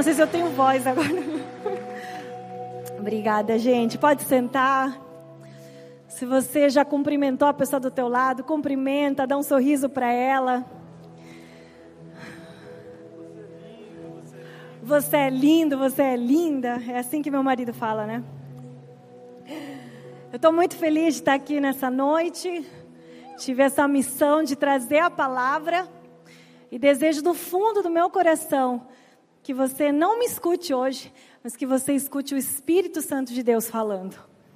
não sei se eu tenho voz agora. Obrigada, gente. Pode sentar. Se você já cumprimentou a pessoa do teu lado, cumprimenta, dá um sorriso para ela. Você é lindo, você é linda. É assim que meu marido fala, né? Eu estou muito feliz de estar aqui nessa noite. Tive essa missão de trazer a palavra. E desejo do fundo do meu coração que você não me escute hoje, mas que você escute o Espírito Santo de Deus falando.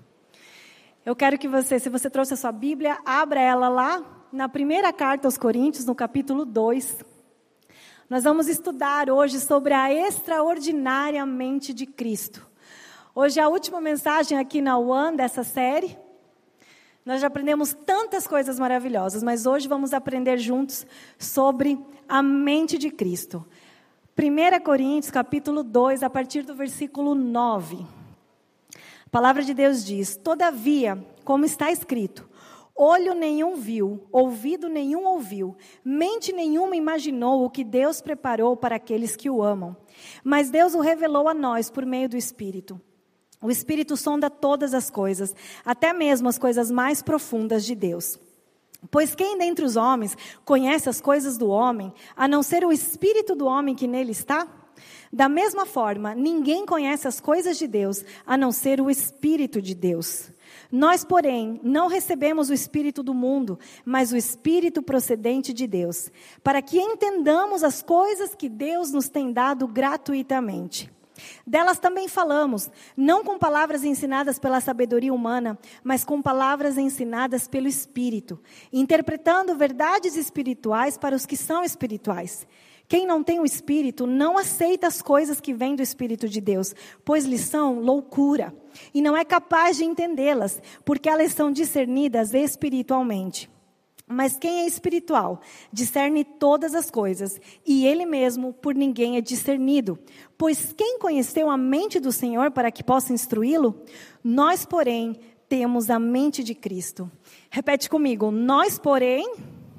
Eu quero que você, se você trouxe a sua Bíblia, abra ela lá na primeira carta aos Coríntios, no capítulo 2. Nós vamos estudar hoje sobre a extraordinária mente de Cristo. Hoje é a última mensagem aqui na One dessa série. Nós já aprendemos tantas coisas maravilhosas, mas hoje vamos aprender juntos sobre a mente de Cristo. 1 Coríntios, capítulo 2, a partir do versículo 9. A palavra de Deus diz: todavia, como está escrito, olho nenhum viu, ouvido nenhum ouviu, mente nenhuma imaginou o que Deus preparou para aqueles que o amam. Mas Deus o revelou a nós por meio do Espírito. O Espírito sonda todas as coisas, até mesmo as coisas mais profundas de Deus. Pois quem dentre os homens conhece as coisas do homem, a não ser o Espírito do homem que nele está? Da mesma forma, ninguém conhece as coisas de Deus, a não ser o Espírito de Deus. Nós, porém, não recebemos o Espírito do mundo, mas o Espírito procedente de Deus, para que entendamos as coisas que Deus nos tem dado gratuitamente. Delas também falamos, não com palavras ensinadas pela sabedoria humana, mas com palavras ensinadas pelo Espírito, interpretando verdades espirituais para os que são espirituais. Quem não tem o Espírito não aceita as coisas que vêm do Espírito de Deus, pois lhes são loucura, e não é capaz de entendê-las, porque elas são discernidas espiritualmente. Mas quem é espiritual, discerne todas as coisas, e ele mesmo por ninguém é discernido. Pois quem conheceu a mente do Senhor para que possa instruí-lo? Nós, porém, temos a mente de Cristo. Repete comigo, nós, porém,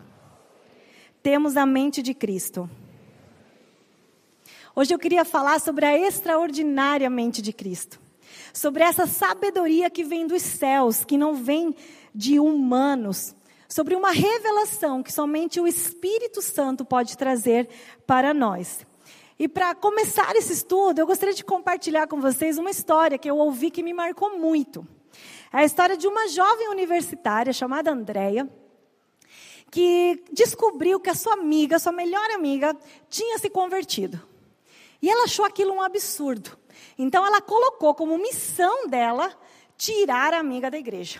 temos a mente de Cristo. Hoje eu queria falar sobre a extraordinária mente de Cristo. Sobre essa sabedoria que vem dos céus, que não vem de humanos. Sobre uma revelação que somente o Espírito Santo pode trazer para nós. E para começar esse estudo, eu gostaria de compartilhar com vocês uma história que eu ouvi que me marcou muito. É a história de uma jovem universitária chamada Andréia, que descobriu que a sua amiga, sua melhor amiga, tinha se convertido. E ela achou aquilo um absurdo. Então ela colocou como missão dela tirar a amiga da igreja.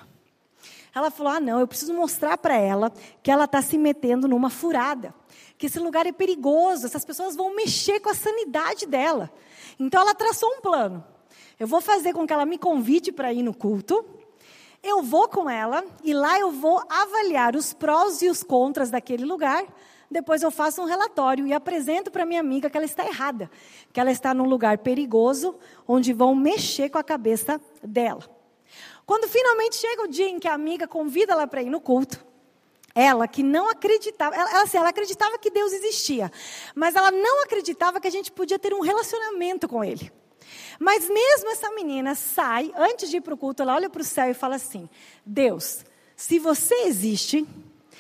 Ela falou, não, eu preciso mostrar para ela que ela está se metendo numa furada. Que esse lugar é perigoso, essas pessoas vão mexer com a sanidade dela. Então ela traçou um plano. Eu vou fazer com que ela me convite para ir no culto. Eu vou com ela e lá eu vou avaliar os prós e os contras daquele lugar. Depois eu faço um relatório e apresento para minha amiga que ela está errada. Que ela está num lugar perigoso, onde vão mexer com a cabeça dela. Quando finalmente chega o dia em que a amiga convida ela para ir no culto, ela que não acreditava, ela acreditava que Deus existia, mas ela não acreditava que a gente podia ter um relacionamento com Ele. Mas mesmo essa menina sai, antes de ir para o culto, ela olha para o céu e fala assim, Deus, se você existe,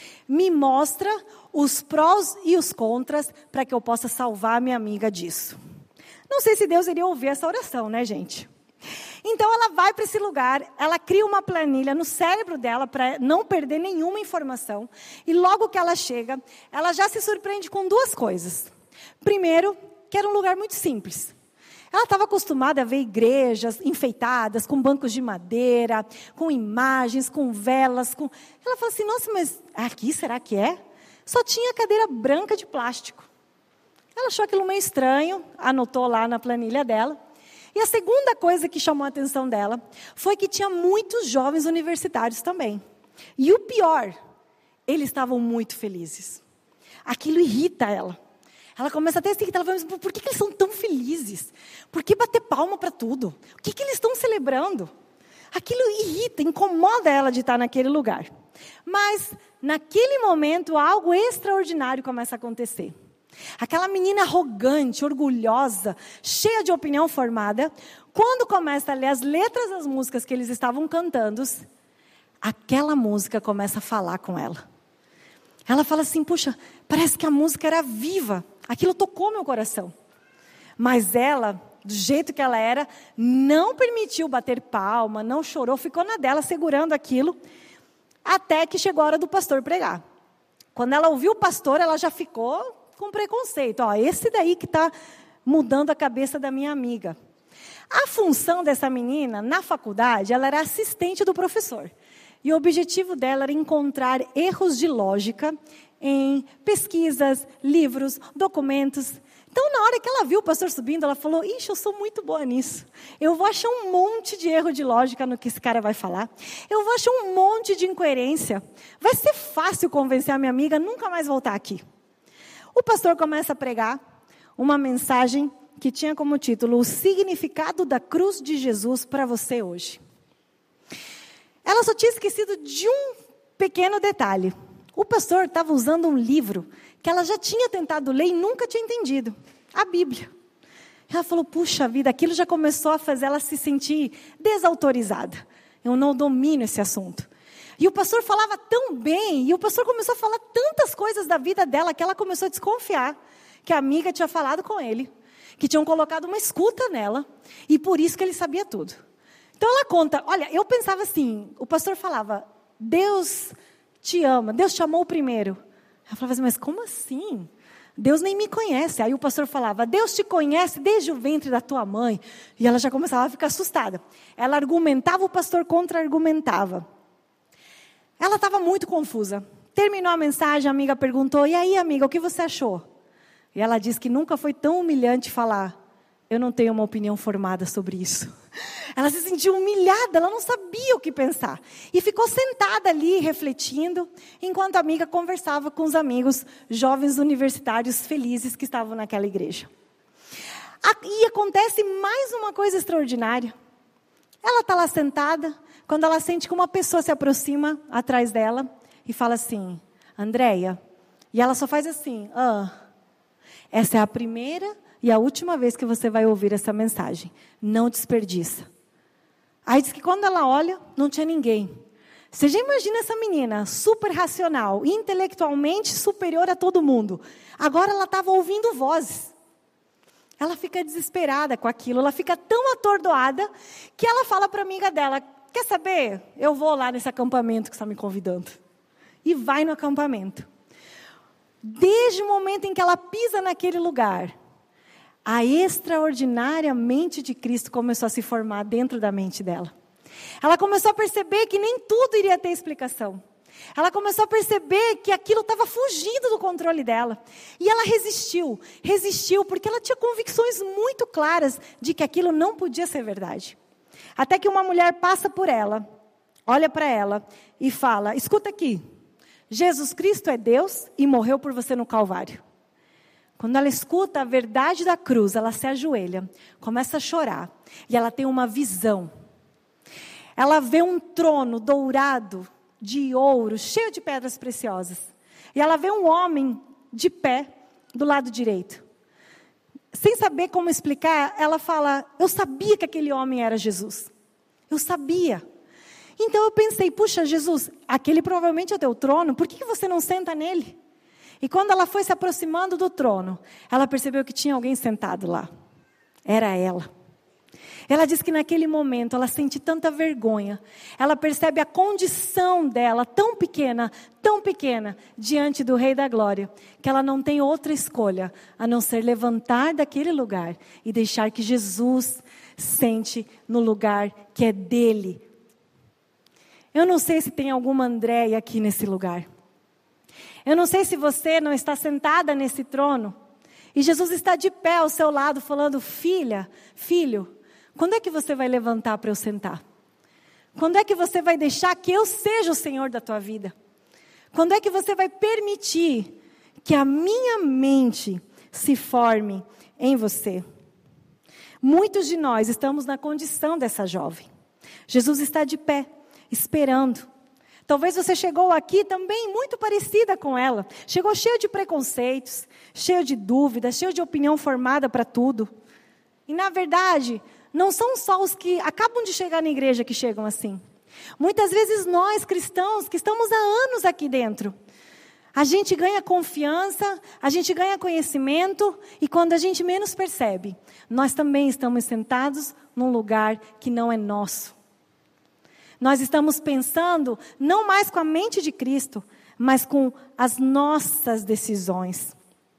me mostra os prós e os contras para que eu possa salvar a minha amiga disso. Não sei se Deus iria ouvir essa oração, né, gente? Então ela vai para esse lugar, ela cria uma planilha no cérebro dela para não perder nenhuma informação. E logo que ela chega, ela já se surpreende com duas coisas. Primeiro, que era um lugar muito simples. Ela estava acostumada a ver igrejas enfeitadas, com bancos de madeira, com imagens, com velas. Ela falou assim, nossa, mas aqui será que é? Só tinha cadeira branca de plástico. Ela achou aquilo meio estranho, anotou lá na planilha dela. E a segunda coisa que chamou a atenção dela foi que tinha muitos jovens universitários também. E o pior, eles estavam muito felizes. Aquilo irrita ela. Ela começa até a se irritar, ela fala, por que eles são tão felizes? Por que bater palma para tudo? O que eles estão celebrando? Aquilo irrita, incomoda ela de estar naquele lugar. Mas, naquele momento, algo extraordinário começa a acontecer. Aquela menina arrogante, orgulhosa, cheia de opinião formada, quando começa a ler as letras das músicas que eles estavam cantando, aquela música começa a falar com ela. Ela fala assim, puxa, parece que a música era viva, aquilo tocou meu coração. Mas ela, do jeito que ela era, não permitiu bater palma, não chorou, ficou na dela segurando aquilo, até que chegou a hora do pastor pregar. Quando ela ouviu o pastor, ela já ficou com preconceito. Esse daí que está mudando a cabeça da minha amiga. A função dessa menina, na faculdade, ela era assistente do professor. E o objetivo dela era encontrar erros de lógica em pesquisas, livros, documentos. Então, na hora que ela viu o pastor subindo, ela falou, ixi, eu sou muito boa nisso. Eu vou achar um monte de erro de lógica no que esse cara vai falar. Eu vou achar um monte de incoerência. Vai ser fácil convencer a minha amiga a nunca mais voltar aqui. O pastor começa a pregar uma mensagem que tinha como título, o significado da cruz de Jesus para você hoje. Ela só tinha esquecido de um pequeno detalhe. O pastor estava usando um livro que ela já tinha tentado ler e nunca tinha entendido. A Bíblia. Ela falou, puxa vida, aquilo já começou a fazer ela se sentir desautorizada. Eu não domino esse assunto. E o pastor falava tão bem, e o pastor começou a falar tantas coisas da vida dela, que ela começou a desconfiar que a amiga tinha falado com ele, que tinham colocado uma escuta nela, e por isso que ele sabia tudo. Então ela conta, olha, eu pensava assim, o pastor falava, Deus te ama, Deus te amou primeiro. Ela falava assim, mas como assim? Deus nem me conhece. Aí o pastor falava, Deus te conhece desde o ventre da tua mãe. E ela já começava a ficar assustada. Ela argumentava, o pastor contra-argumentava. Ela estava muito confusa. Terminou a mensagem, a amiga perguntou, e aí amiga, o que você achou? E ela disse que nunca foi tão humilhante falar, eu não tenho uma opinião formada sobre isso. Ela se sentiu humilhada, ela não sabia o que pensar. E ficou sentada ali, refletindo, enquanto a amiga conversava com os amigos, jovens universitários felizes que estavam naquela igreja. E acontece mais uma coisa extraordinária. Ela está lá sentada, quando ela sente que uma pessoa se aproxima atrás dela e fala assim, Andréia, e ela só faz assim, essa é a primeira e a última vez que você vai ouvir essa mensagem. Não desperdiça. Aí diz que quando ela olha, não tinha ninguém. Você já imagina essa menina, super racional, intelectualmente superior a todo mundo. Agora ela estava ouvindo vozes. Ela fica desesperada com aquilo, ela fica tão atordoada, que ela fala para a amiga dela, quer saber? Eu vou lá nesse acampamento que você está me convidando. E vai no acampamento. Desde o momento em que ela pisa naquele lugar, a extraordinária mente de Cristo começou a se formar dentro da mente dela. Ela começou a perceber que nem tudo iria ter explicação. Ela começou a perceber que aquilo estava fugindo do controle dela. E ela resistiu porque ela tinha convicções muito claras de que aquilo não podia ser verdade. Até que uma mulher passa por ela, olha para ela e fala, escuta aqui, Jesus Cristo é Deus e morreu por você no Calvário. Quando ela escuta a verdade da cruz, ela se ajoelha, começa a chorar. E ela tem uma visão. Ela vê um trono dourado, de ouro, cheio de pedras preciosas. E ela vê um homem de pé, do lado direito. Sem saber como explicar, ela fala, eu sabia que aquele homem era Jesus. Eu sabia. Então eu pensei, puxa Jesus, aquele provavelmente é o teu trono, por que você não senta nele? E quando ela foi se aproximando do trono, ela percebeu que tinha alguém sentado lá. Era ela. Ela diz que naquele momento ela sente tanta vergonha. Ela percebe a condição dela tão pequena, diante do Rei da Glória, que ela não tem outra escolha a não ser levantar daquele lugar e deixar que Jesus sente no lugar que é dele. Eu não sei se tem alguma Andréia aqui nesse lugar. Eu não sei se você não está sentada nesse trono e Jesus está de pé ao seu lado falando, filha, filho, quando é que você vai levantar para eu sentar? Quando é que você vai deixar que eu seja o Senhor da tua vida? Quando é que você vai permitir que a minha mente se forme em você? Muitos de nós estamos na condição dessa jovem. Jesus está de pé, esperando. Talvez você chegou aqui também muito parecida com ela. Chegou cheio de preconceitos, cheio de dúvidas, cheio de opinião formada para tudo. E na verdade, não são só os que acabam de chegar na igreja que chegam assim. Muitas vezes nós, cristãos, que estamos há anos aqui dentro, a gente ganha confiança, a gente ganha conhecimento, e quando a gente menos percebe, nós também estamos sentados num lugar que não é nosso. Nós estamos pensando não mais com a mente de Cristo, mas com as nossas decisões.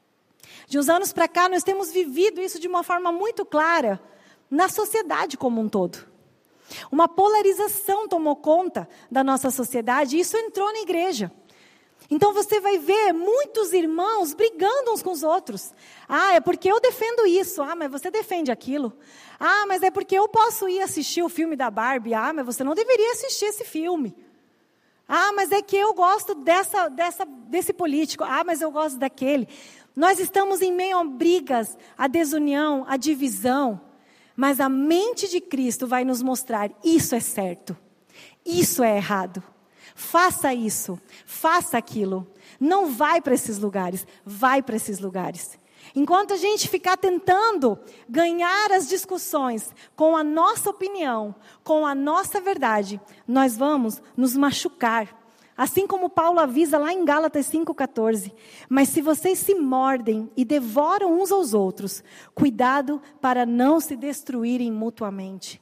De uns anos para cá, nós temos vivido isso de uma forma muito clara na sociedade como um todo. Uma polarização tomou conta da nossa sociedade e isso entrou na igreja. Então você vai ver muitos irmãos brigando uns com os outros. Ah, é porque eu defendo isso. Ah, mas você defende aquilo. Ah, mas é porque eu posso ir assistir o filme da Barbie. Ah, mas você não deveria assistir esse filme. Ah, mas é que eu gosto desse político. Ah, mas eu gosto daquele. Nós estamos em meio a brigas, a desunião, a divisão. Mas a mente de Cristo vai nos mostrar: isso é certo, isso é errado. Faça isso, faça aquilo. Não vai para esses lugares, vai para esses lugares. Enquanto a gente ficar tentando ganhar as discussões com a nossa opinião, com a nossa verdade, nós vamos nos machucar. Assim como Paulo avisa lá em Gálatas 5,14. Mas se vocês se mordem e devoram uns aos outros, cuidado para não se destruírem mutuamente.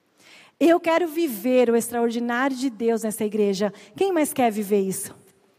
Eu quero viver o extraordinário de Deus nessa igreja. Quem mais quer viver isso?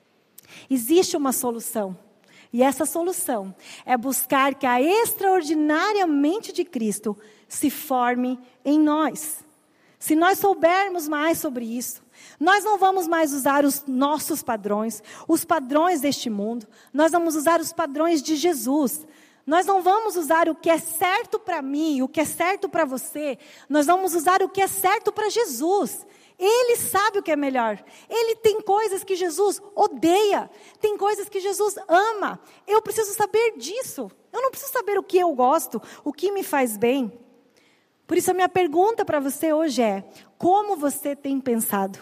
Existe uma solução. E essa solução é buscar que a extraordinária mente de Cristo se forme em nós. Se nós soubermos mais sobre isso, nós não vamos mais usar os nossos padrões, os padrões deste mundo. Nós vamos usar os padrões de Jesus. Nós não vamos usar o que é certo para mim, o que é certo para você. Nós vamos usar o que é certo para Jesus. Ele sabe o que é melhor. Ele tem coisas que Jesus odeia. Tem coisas que Jesus ama. Eu preciso saber disso. Eu não preciso saber o que eu gosto, o que me faz bem. Por isso a minha pergunta para você hoje é: como você tem pensado?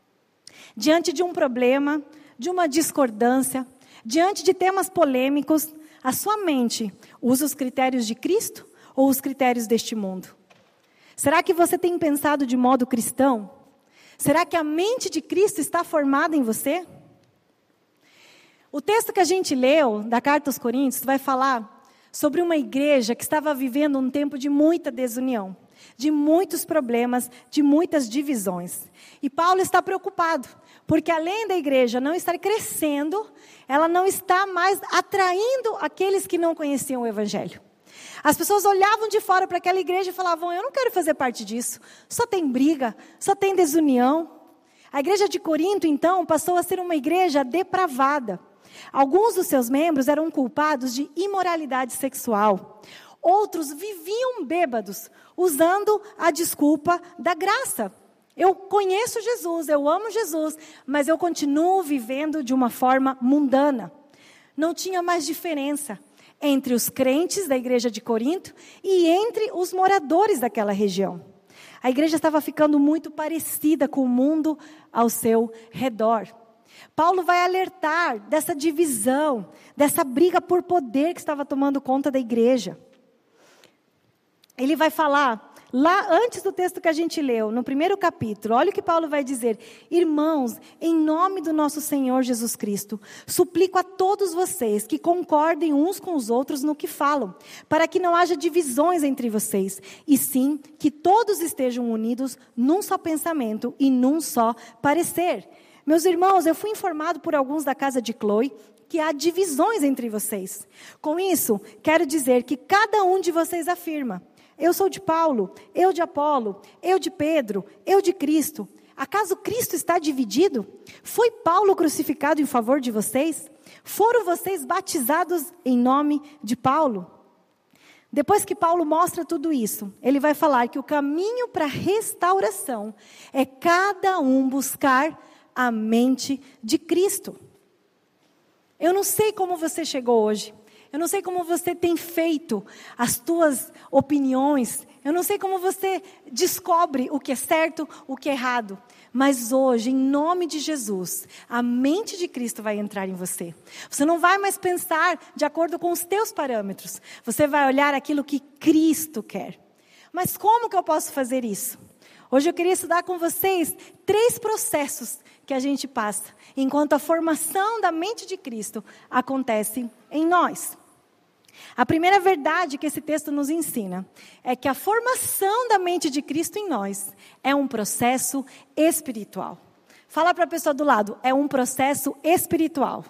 Diante de um problema, de uma discordância, diante de temas polêmicos, a sua mente usa os critérios de Cristo ou os critérios deste mundo? Será que você tem pensado de modo cristão? Será que a mente de Cristo está formada em você? O texto que a gente leu, da Carta aos Coríntios, vai falar sobre uma igreja que estava vivendo um tempo de muita desunião, de muitos problemas, de muitas divisões. E Paulo está preocupado, porque além da igreja não estar crescendo, ela não está mais atraindo aqueles que não conheciam o Evangelho. As pessoas olhavam de fora para aquela igreja e falavam: eu não quero fazer parte disso. Só tem briga, só tem desunião. A igreja de Corinto, então, passou a ser uma igreja depravada. Alguns dos seus membros eram culpados de imoralidade sexual. Outros viviam bêbados, usando a desculpa da graça. Eu conheço Jesus, eu amo Jesus, mas eu continuo vivendo de uma forma mundana. Não tinha mais diferença entre os crentes da igreja de Corinto e entre os moradores daquela região. A igreja estava ficando muito parecida com o mundo ao seu redor. Paulo vai alertar dessa divisão, dessa briga por poder que estava tomando conta da igreja. Ele vai falar, lá antes do texto que a gente leu, no primeiro capítulo, olha o que Paulo vai dizer: irmãos, em nome do nosso Senhor Jesus Cristo, suplico a todos vocês que concordem uns com os outros no que falam, para que não haja divisões entre vocês, e sim que todos estejam unidos num só pensamento e num só parecer. Meus irmãos, eu fui informado por alguns da casa de Chloe que há divisões entre vocês. Com isso, quero dizer que cada um de vocês afirma: eu sou de Paulo, eu de Apolo, eu de Pedro, eu de Cristo. Acaso Cristo está dividido? Foi Paulo crucificado em favor de vocês? Foram vocês batizados em nome de Paulo? Depois que Paulo mostra tudo isso, ele vai falar que o caminho para a restauração é cada um buscar a mente de Cristo. Eu não sei como você chegou hoje. Eu não sei como você tem feito as tuas opiniões. Eu não sei como você descobre o que é certo, o que é errado. Mas hoje, em nome de Jesus, a mente de Cristo vai entrar em você. Você não vai mais pensar de acordo com os teus parâmetros. Você vai olhar aquilo que Cristo quer. Mas como que eu posso fazer isso? Hoje eu queria estudar com vocês 3 processos que a gente passa, enquanto a formação da mente de Cristo acontece em nós. A primeira verdade que esse texto nos ensina é que a formação da mente de Cristo em nós é um processo espiritual. Fala para a pessoa do lado, é um processo espiritual.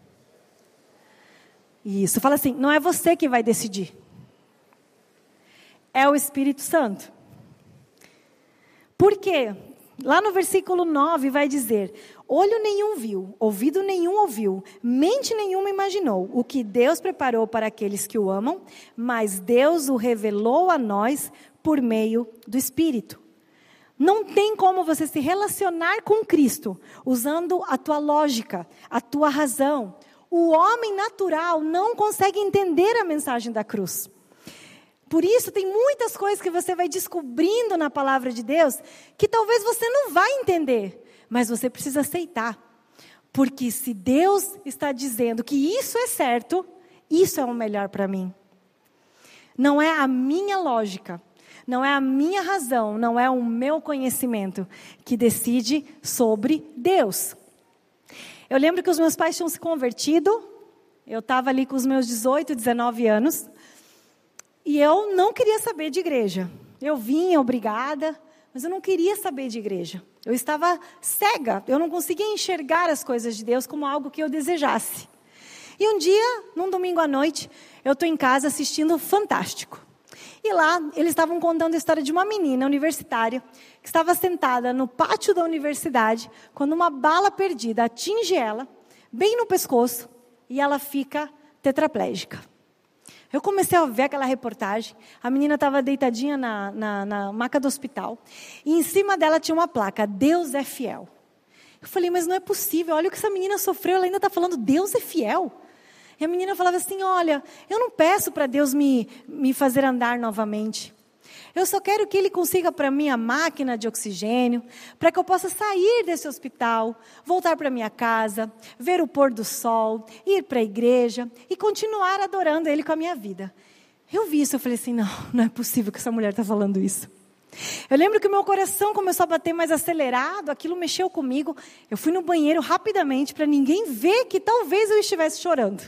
Isso, fala assim, não é você que vai decidir. É o Espírito Santo. Por quê? Lá no versículo 9 vai dizer, olho nenhum viu, ouvido nenhum ouviu, mente nenhuma imaginou o que Deus preparou para aqueles que o amam, mas Deus o revelou a nós por meio do Espírito. Não tem como você se relacionar com Cristo usando a tua lógica, a tua razão. O homem natural não consegue entender a mensagem da cruz. Por isso, tem muitas coisas que você vai descobrindo na palavra de Deus que talvez você não vai entender, mas você precisa aceitar. Porque se Deus está dizendo que isso é certo, isso é o melhor para mim. Não é a minha lógica, não é a minha razão, não é o meu conhecimento que decide sobre Deus. Eu lembro que os meus pais tinham se convertido, eu estava ali com os meus 18, 19 anos, e eu não queria saber de igreja. Eu vinha obrigada, mas eu não queria saber de igreja. Eu estava cega, eu não conseguia enxergar as coisas de Deus como algo que eu desejasse. E um dia, num domingo à noite, eu estou em casa assistindo Fantástico. E lá, eles estavam contando a história de uma menina universitária que estava sentada no pátio da universidade quando uma bala perdida atinge ela, bem no pescoço, e ela fica tetraplégica. Eu comecei a ver aquela reportagem, a menina estava deitadinha na maca do hospital, e em cima dela tinha uma placa, Deus é fiel. Eu falei, mas não é possível, olha o que essa menina sofreu, ela ainda está falando, Deus é fiel. E a menina falava assim, olha, eu não peço para Deus me fazer andar novamente. Eu só quero que Ele consiga para mim a máquina de oxigênio, para que eu possa sair desse hospital, voltar para minha casa, ver o pôr do sol, ir para a igreja e continuar adorando Ele com a minha vida. Eu vi isso, eu falei assim, não é possível que essa mulher está falando isso. Eu lembro que o meu coração começou a bater mais acelerado, aquilo mexeu comigo. Eu fui no banheiro rapidamente para ninguém ver que talvez eu estivesse chorando.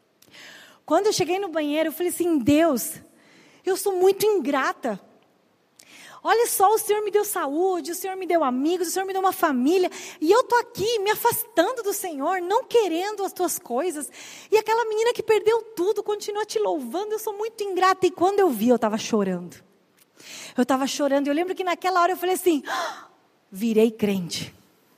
Quando eu cheguei no banheiro, eu falei assim, Deus, eu sou muito ingrata. Olha só, o Senhor me deu saúde, o Senhor me deu amigos, o Senhor me deu uma família. E eu estou aqui me afastando do Senhor, não querendo as tuas coisas. E aquela menina que perdeu tudo, continua te louvando, eu sou muito ingrata. E quando eu vi, eu estava chorando. Eu estava chorando, eu lembro que naquela hora eu falei assim, virei crente.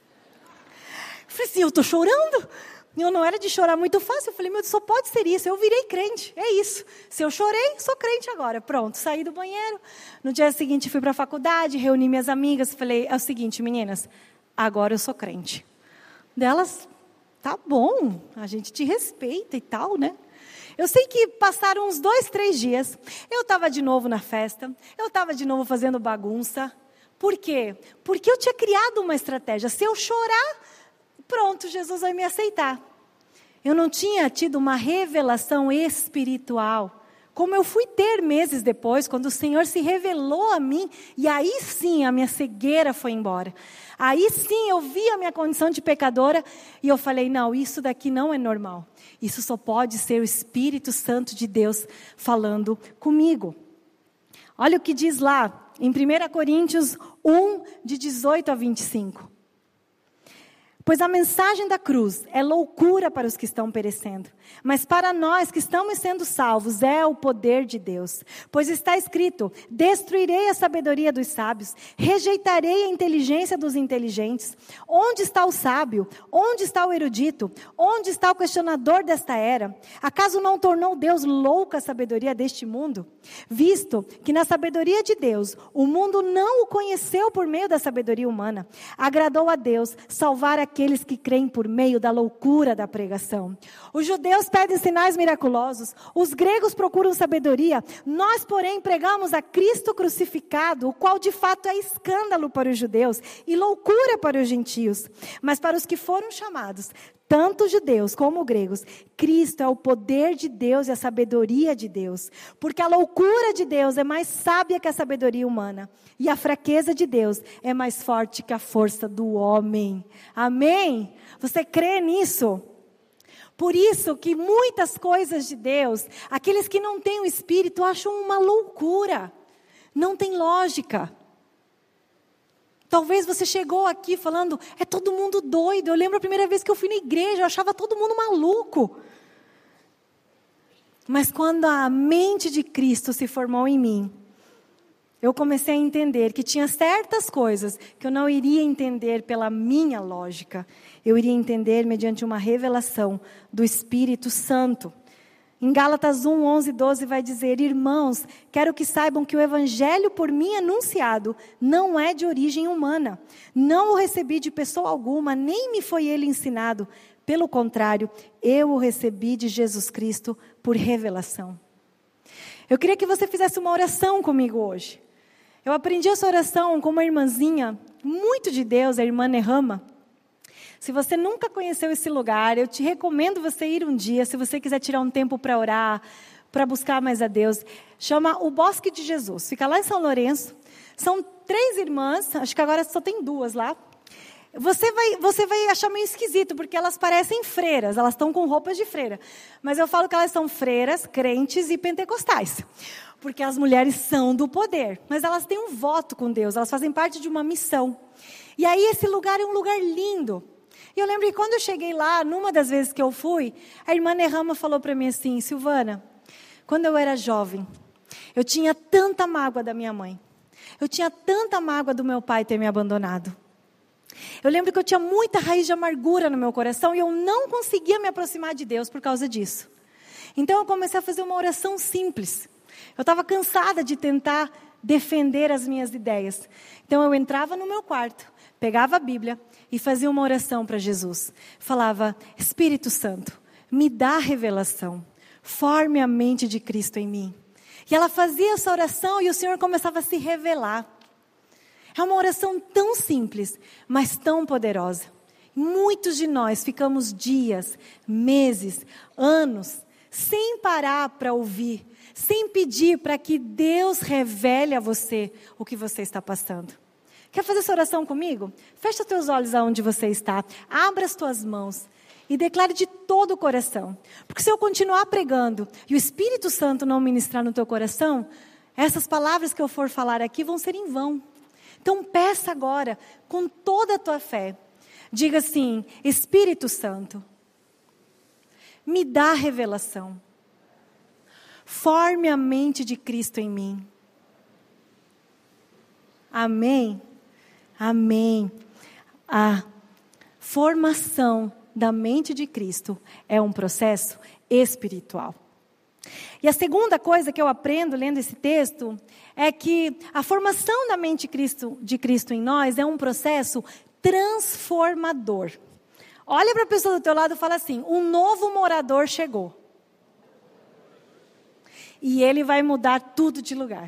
Eu falei assim, eu estou chorando? Eu não era de chorar muito fácil, eu falei, meu Deus, só pode ser isso, eu virei crente, é isso. Se eu chorei, sou crente agora, pronto, saí do banheiro. No dia seguinte fui para a faculdade, reuni minhas amigas, falei, é o seguinte meninas, agora eu sou crente. Delas, tá bom, a gente te respeita e tal, né? Eu sei que passaram uns 2, 3 dias, eu estava de novo na festa, eu estava de novo fazendo bagunça. Por quê? Porque eu tinha criado uma estratégia, se eu chorar, pronto, Jesus vai me aceitar. Eu não tinha tido uma revelação espiritual, como eu fui ter meses depois, quando o Senhor se revelou a mim, e aí sim a minha cegueira foi embora. Aí sim eu vi a minha condição de pecadora, e eu falei, não, isso daqui não é normal. Isso só pode ser o Espírito Santo de Deus falando comigo. Olha o que diz lá, em 1 Coríntios 1, de 18 a 25. Pois a mensagem da cruz é loucura para os que estão perecendo, mas para nós que estamos sendo salvos é o poder de Deus. Pois está escrito, destruirei a sabedoria dos sábios, rejeitarei a inteligência dos inteligentes. Onde está o sábio? Onde está o erudito? Onde está o questionador desta era? Acaso não tornou Deus louca a sabedoria deste mundo? Visto que na sabedoria de Deus, o mundo não o conheceu por meio da sabedoria humana, agradou a Deus salvar aqueles que creem por meio da loucura da pregação. Os judeus pedem sinais miraculosos, os gregos procuram sabedoria, nós, porém, pregamos a Cristo crucificado, o qual de fato é escândalo para os judeus e loucura para os gentios. Mas para os que foram chamados, tanto judeus como gregos, Cristo é o poder de Deus e a sabedoria de Deus. Porque a loucura de Deus é mais sábia que a sabedoria humana. E a fraqueza de Deus é mais forte que a força do homem. Amém? Você crê nisso? Por isso que muitas coisas de Deus, aqueles que não têm o Espírito acham uma loucura. Não tem lógica. Talvez você chegou aqui falando, é todo mundo doido. Eu lembro a primeira vez que eu fui na igreja, eu achava todo mundo maluco. Mas quando a mente de Cristo se formou em mim, eu comecei a entender que tinha certas coisas que eu não iria entender pela minha lógica. Eu iria entender mediante uma revelação do Espírito Santo. Em Gálatas 1, 11 e 12 vai dizer, irmãos, quero que saibam que o evangelho por mim anunciado não é de origem humana. Não o recebi de pessoa alguma, nem me foi ele ensinado. Pelo contrário, eu o recebi de Jesus Cristo por revelação. Eu queria que você fizesse uma oração comigo hoje. Eu aprendi essa oração com uma irmãzinha, muito de Deus, a irmã Nehama. Se você nunca conheceu esse lugar, eu te recomendo você ir um dia, se você quiser tirar um tempo para orar, para buscar mais a Deus. Chama o Bosque de Jesus, fica lá em São Lourenço. São 3 irmãs, acho que agora só tem 2 lá. Você vai achar meio esquisito, porque elas parecem freiras, elas estão com roupas de freira. Mas eu falo que elas são freiras, crentes e pentecostais. Porque as mulheres são do poder, mas elas têm um voto com Deus, elas fazem parte de uma missão. E aí esse lugar é um lugar lindo. E eu lembro que quando eu cheguei lá, numa das vezes que eu fui, a irmã Nehama falou para mim assim, Silvana, quando eu era jovem, eu tinha tanta mágoa da minha mãe. Eu tinha tanta mágoa do meu pai ter me abandonado. Eu lembro que eu tinha muita raiz de amargura no meu coração e eu não conseguia me aproximar de Deus por causa disso. Então eu comecei a fazer uma oração simples. Eu estava cansada de tentar defender as minhas ideias. Então eu entrava no meu quarto, pegava a Bíblia e fazia uma oração para Jesus. Falava, Espírito Santo, me dá revelação. Forme a mente de Cristo em mim. E ela fazia essa oração e o Senhor começava a se revelar. É uma oração tão simples, mas tão poderosa. Muitos de nós ficamos dias, meses, anos, sem parar para ouvir, sem pedir para que Deus revele a você o que você está passando. Quer fazer essa oração comigo? Fecha os teus olhos aonde você está, abra as tuas mãos e declare de todo o coração. Porque se eu continuar pregando e o Espírito Santo não ministrar no teu coração, essas palavras que eu for falar aqui vão ser em vão. Então peça agora, com toda a tua fé, diga assim, Espírito Santo, me dá revelação, forme a mente de Cristo em mim. Amém? Amém. A formação da mente de Cristo é um processo espiritual. E a segunda coisa que eu aprendo lendo esse texto é que a formação da mente de Cristo em nós é um processo transformador. Olha para a pessoa do teu lado e fala assim, um novo morador chegou. E ele vai mudar tudo de lugar.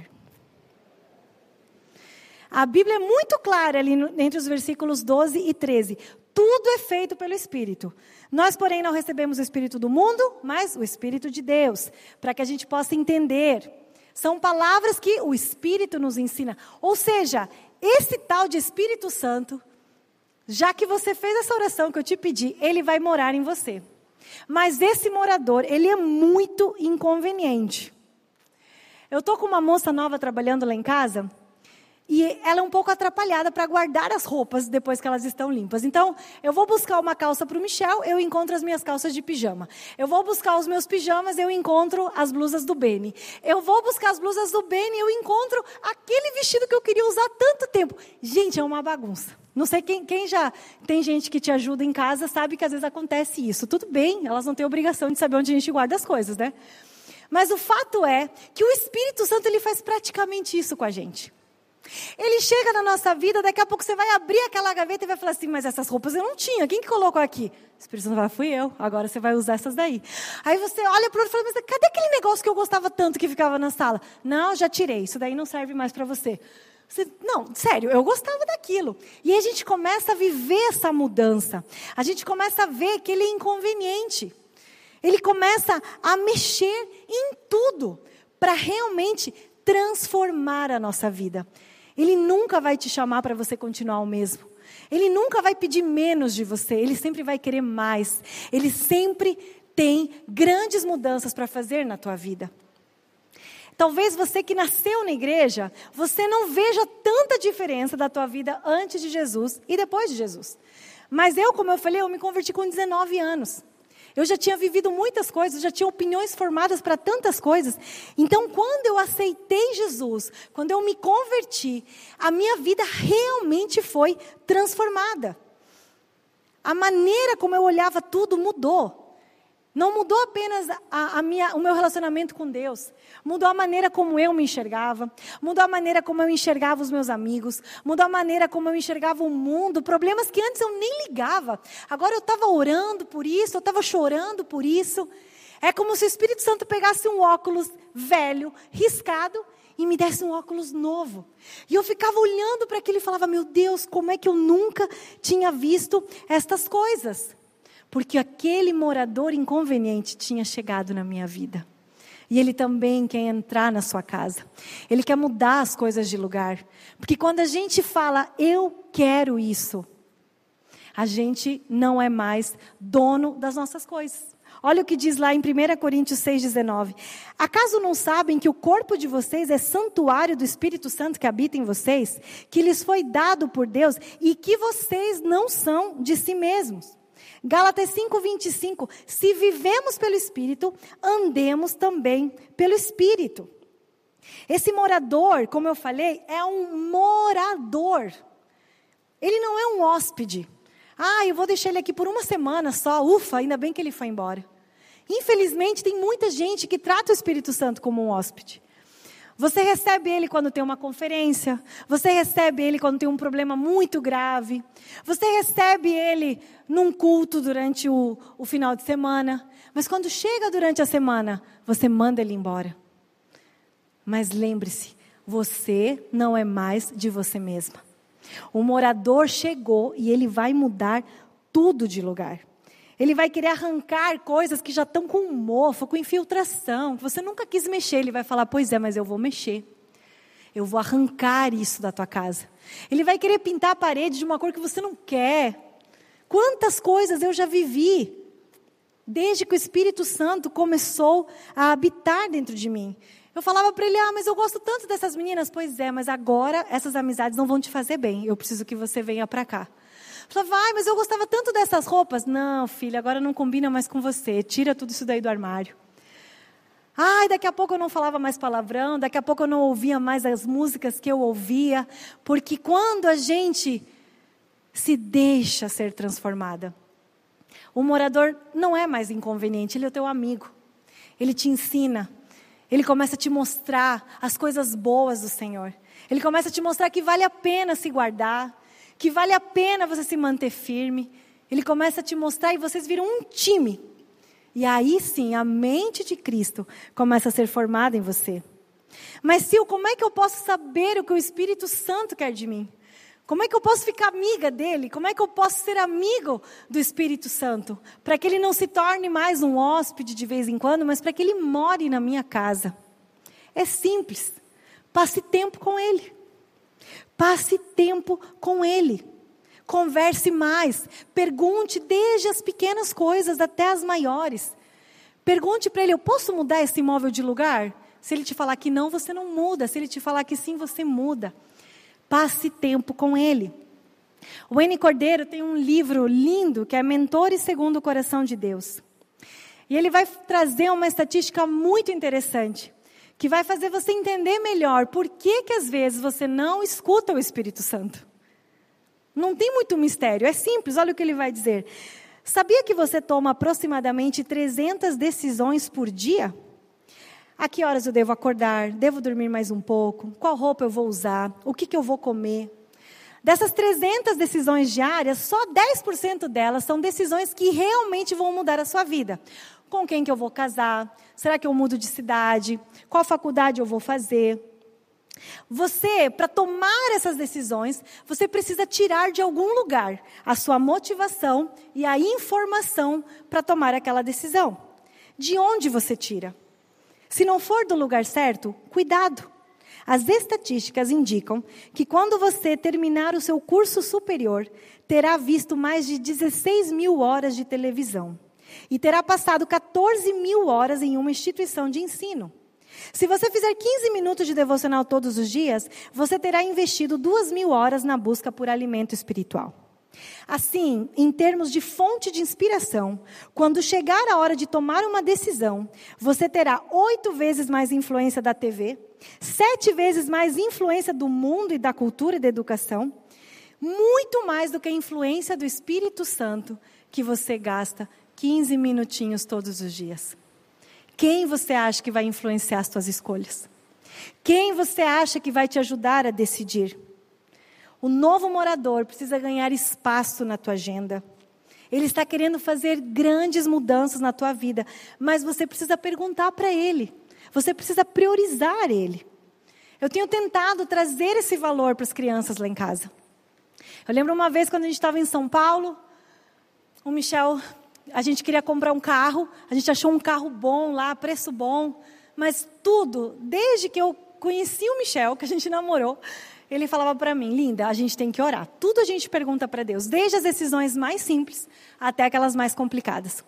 A Bíblia é muito clara ali entre os versículos 12 e 13. Tudo é feito pelo Espírito. Nós, porém, não recebemos o Espírito do mundo, mas o Espírito de Deus, para que a gente possa entender. São palavras que o Espírito nos ensina. Ou seja, esse tal de Espírito Santo, já que você fez essa oração que eu te pedi, ele vai morar em você. Mas esse morador, ele é muito inconveniente. Eu estou com uma moça nova trabalhando lá em casa, e ela é um pouco atrapalhada para guardar as roupas depois que elas estão limpas. Então, eu vou buscar uma calça para o Michel, eu encontro as minhas calças de pijama. Eu vou buscar os meus pijamas, eu encontro as blusas do Beni. Eu vou buscar as blusas do Beni, eu encontro aquele vestido que eu queria usar há tanto tempo. Gente, é uma bagunça. Não sei quem já tem gente que te ajuda em casa, sabe que às vezes acontece isso. Tudo bem, elas não têm obrigação de saber onde a gente guarda as coisas, né? Mas o fato é que o Espírito Santo, ele faz praticamente isso com a gente. Ele chega na nossa vida, daqui a pouco você vai abrir aquela gaveta e vai falar assim, mas essas roupas eu não tinha, quem que colocou aqui? O Espírito Santo vai, fui eu, agora você vai usar essas daí. Aí você olha para o outro e fala, mas cadê aquele negócio que eu gostava tanto que ficava na sala? Não, já tirei, isso daí não serve mais para você. Não, sério, eu gostava daquilo. E aí a gente começa a viver essa mudança. A gente começa a ver que ele é inconveniente. Ele começa a mexer em tudo para realmente transformar a nossa vida. Ele nunca vai te chamar para você continuar o mesmo. Ele nunca vai pedir menos de você. Ele sempre vai querer mais. Ele sempre tem grandes mudanças para fazer na tua vida. Talvez você que nasceu na igreja, você não veja tanta diferença da tua vida antes de Jesus e depois de Jesus. Mas eu, como eu falei, eu me converti com 19 anos. Eu já tinha vivido muitas coisas, já tinha opiniões formadas para tantas coisas. Então, quando eu aceitei Jesus, quando eu me converti, a minha vida realmente foi transformada. A maneira como eu olhava tudo mudou. Não mudou apenas o meu relacionamento com Deus. Mudou a maneira como eu me enxergava. Mudou a maneira como eu enxergava os meus amigos. Mudou a maneira como eu enxergava o mundo. Problemas que antes eu nem ligava. Agora eu estava orando por isso, eu estava chorando por isso. É como se o Espírito Santo pegasse um óculos velho, riscado, e me desse um óculos novo. E eu ficava olhando para aquilo e falava, meu Deus, como é que eu nunca tinha visto estas coisas? Porque aquele morador inconveniente tinha chegado na minha vida. E ele também quer entrar na sua casa. Ele quer mudar as coisas de lugar. Porque quando a gente fala, eu quero isso, a gente não é mais dono das nossas coisas. Olha o que diz lá em 1 Coríntios 6,19. Acaso não sabem que o corpo de vocês é santuário do Espírito Santo que habita em vocês? Que lhes foi dado por Deus e que vocês não são de si mesmos? Gálatas 5:25, se vivemos pelo Espírito, andemos também pelo Espírito. Esse morador, como eu falei, é um morador. Ele não é um hóspede. Eu vou deixar ele aqui por uma semana só, ufa, ainda bem que ele foi embora. Infelizmente, tem muita gente que trata o Espírito Santo como um hóspede. Você recebe ele quando tem uma conferência. Você recebe ele quando tem um problema muito grave. Você recebe ele num culto durante o final de semana. Mas quando chega durante a semana, você manda ele embora. Mas lembre-se, você não é mais de você mesma. O morador chegou e ele vai mudar tudo de lugar. Ele vai querer arrancar coisas que já estão com mofo, com infiltração, que você nunca quis mexer. Ele vai falar, pois é, mas eu vou mexer. Eu vou arrancar isso da tua casa. Ele vai querer pintar a parede de uma cor que você não quer. Quantas coisas eu já vivi, desde que o Espírito Santo começou a habitar dentro de mim. Eu falava para ele, mas eu gosto tanto dessas meninas. Pois é, mas agora essas amizades não vão te fazer bem. Eu preciso que você venha para cá. Eu falava, mas eu gostava tanto dessas roupas. Não, filha, agora não combina mais com você. Tira tudo isso daí do armário. Daqui a pouco eu não falava mais palavrão. Daqui a pouco eu não ouvia mais as músicas que eu ouvia. Porque quando a gente se deixa ser transformada, o morador não é mais inconveniente. Ele é o teu amigo. Ele te ensina. Ele começa a te mostrar as coisas boas do Senhor. Ele começa a te mostrar que vale a pena se guardar, que vale a pena você se manter firme. Ele começa a te mostrar e vocês viram um time. E aí sim, a mente de Cristo começa a ser formada em você. Mas Sil, como é que eu posso saber o que o Espírito Santo quer de mim? Como é que eu posso ficar amiga dele? Como é que eu posso ser amigo do Espírito Santo? Para que ele não se torne mais um hóspede de vez em quando, mas para que ele more na minha casa. É simples. Passe tempo com ele. Passe tempo com ele. Converse mais. Pergunte desde as pequenas coisas até as maiores. Pergunte para ele, eu posso mudar esse imóvel de lugar? Se ele te falar que não, você não muda. Se ele te falar que sim, você muda. Passe tempo com ele. O N. Cordeiro tem um livro lindo que é Mentores segundo o Coração de Deus. E ele vai trazer uma estatística muito interessante, que vai fazer você entender melhor por que às vezes você não escuta o Espírito Santo. Não tem muito mistério, é simples, olha o que ele vai dizer. Sabia que você toma aproximadamente 300 decisões por dia? A que horas eu devo acordar? Devo dormir mais um pouco? Qual roupa eu vou usar? O que eu vou comer? Dessas 300 decisões diárias, só 10% delas são decisões que realmente vão mudar a sua vida. Com quem que eu vou casar? Será que eu mudo de cidade? Qual faculdade eu vou fazer? Você, para tomar essas decisões, você precisa tirar de algum lugar a sua motivação e a informação para tomar aquela decisão. De onde você tira? Se não for do lugar certo, cuidado. As estatísticas indicam que quando você terminar o seu curso superior, terá visto mais de 16 mil horas de televisão e terá passado 14 mil horas em uma instituição de ensino. Se você fizer 15 minutos de devocional todos os dias, você terá investido 2.000 horas na busca por alimento espiritual. Assim, em termos de fonte de inspiração, quando chegar a hora de tomar uma decisão, você terá 8 vezes mais influência da TV, 7 vezes mais influência do mundo e da cultura e da educação, muito mais do que a influência do Espírito Santo, que você gasta 15 minutinhos todos os dias. Quem você acha que vai influenciar as suas escolhas? Quem você acha que vai te ajudar a decidir? O novo morador precisa ganhar espaço na tua agenda. Ele está querendo fazer grandes mudanças na tua vida, mas você precisa perguntar para ele. Você precisa priorizar ele. Eu tenho tentado trazer esse valor para as crianças lá em casa. Eu lembro uma vez quando a gente estava em São Paulo, o Michel, a gente queria comprar um carro, a gente achou um carro bom lá, preço bom, mas tudo, desde que eu conheci o Michel, que a gente namorou, ele falava para mim, linda, a gente tem que orar. Tudo a gente pergunta para Deus, desde as decisões mais simples até aquelas mais complicadas.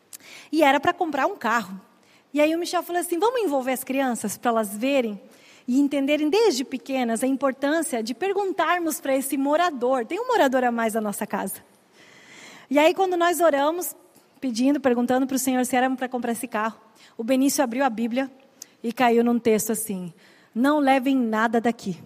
E era para comprar um carro. E aí o Michel falou assim, vamos envolver as crianças para elas verem e entenderem desde pequenas a importância de perguntarmos para esse morador. Tem um morador a mais na nossa casa. E aí quando nós oramos, perguntando para o Senhor se era para comprar esse carro, o Benício abriu a Bíblia e caiu num texto assim, não levem nada daqui.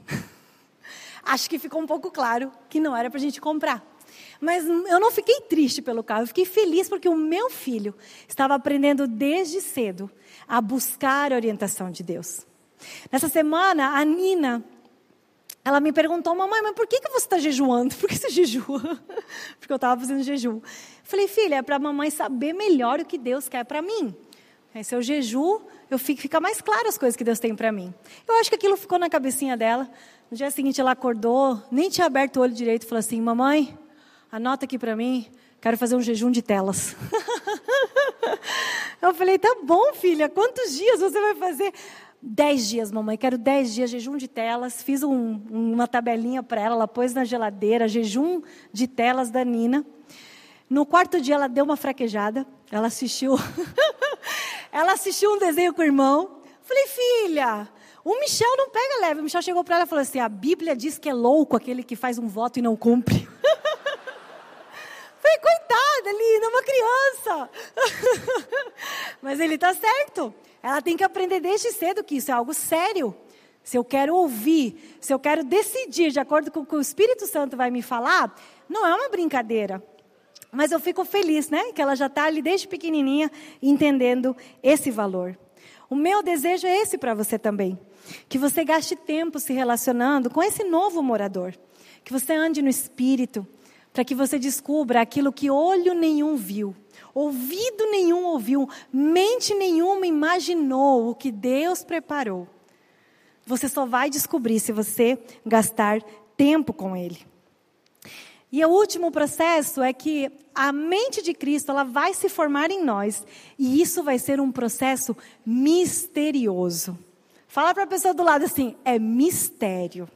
Acho que ficou um pouco claro que não era para a gente comprar. Mas eu não fiquei triste pelo carro, eu fiquei feliz porque o meu filho estava aprendendo desde cedo a buscar a orientação de Deus. Nessa semana, a Nina, ela me perguntou, mamãe, mas por que você está jejuando? Por que você jejua? Porque eu estava fazendo jejum. Eu falei, filha, é para a mamãe saber melhor o que Deus quer para mim. Aí, se eu jejuo, fica mais claro as coisas que Deus tem para mim. Eu acho que aquilo ficou na cabecinha dela. No dia seguinte ela acordou, nem tinha aberto o olho direito e falou assim, mamãe, anota aqui para mim, quero fazer um jejum de telas. Eu falei, tá bom filha, quantos dias você vai fazer? 10 dias, mamãe, quero 10 dias, jejum de telas. Fiz uma tabelinha para ela, ela pôs na geladeira, jejum de telas da Nina. No 4º dia ela deu uma fraquejada, ela assistiu um desenho com o irmão. Falei, filha, o Michel não pega leve. O Michel chegou para ela e falou assim, a Bíblia diz que é louco aquele que faz um voto e não cumpre. Falei, coitada, linda, uma criança. Mas ele está certo. Ela tem que aprender desde cedo que isso é algo sério. Se eu quero ouvir, se eu quero decidir de acordo com o que o Espírito Santo vai me falar, não é uma brincadeira. Mas eu fico feliz, né? Que ela já está ali desde pequenininha entendendo esse valor. O meu desejo é esse para você também. Que você gaste tempo se relacionando com esse novo morador. Que você ande no Espírito, para que você descubra aquilo que olho nenhum viu, ouvido nenhum ouviu, mente nenhuma imaginou o que Deus preparou. Você só vai descobrir se você gastar tempo com Ele. E o último processo é que a mente de Cristo ela vai se formar em nós. E isso vai ser um processo misterioso. Fala para a pessoa do lado assim, é mistério.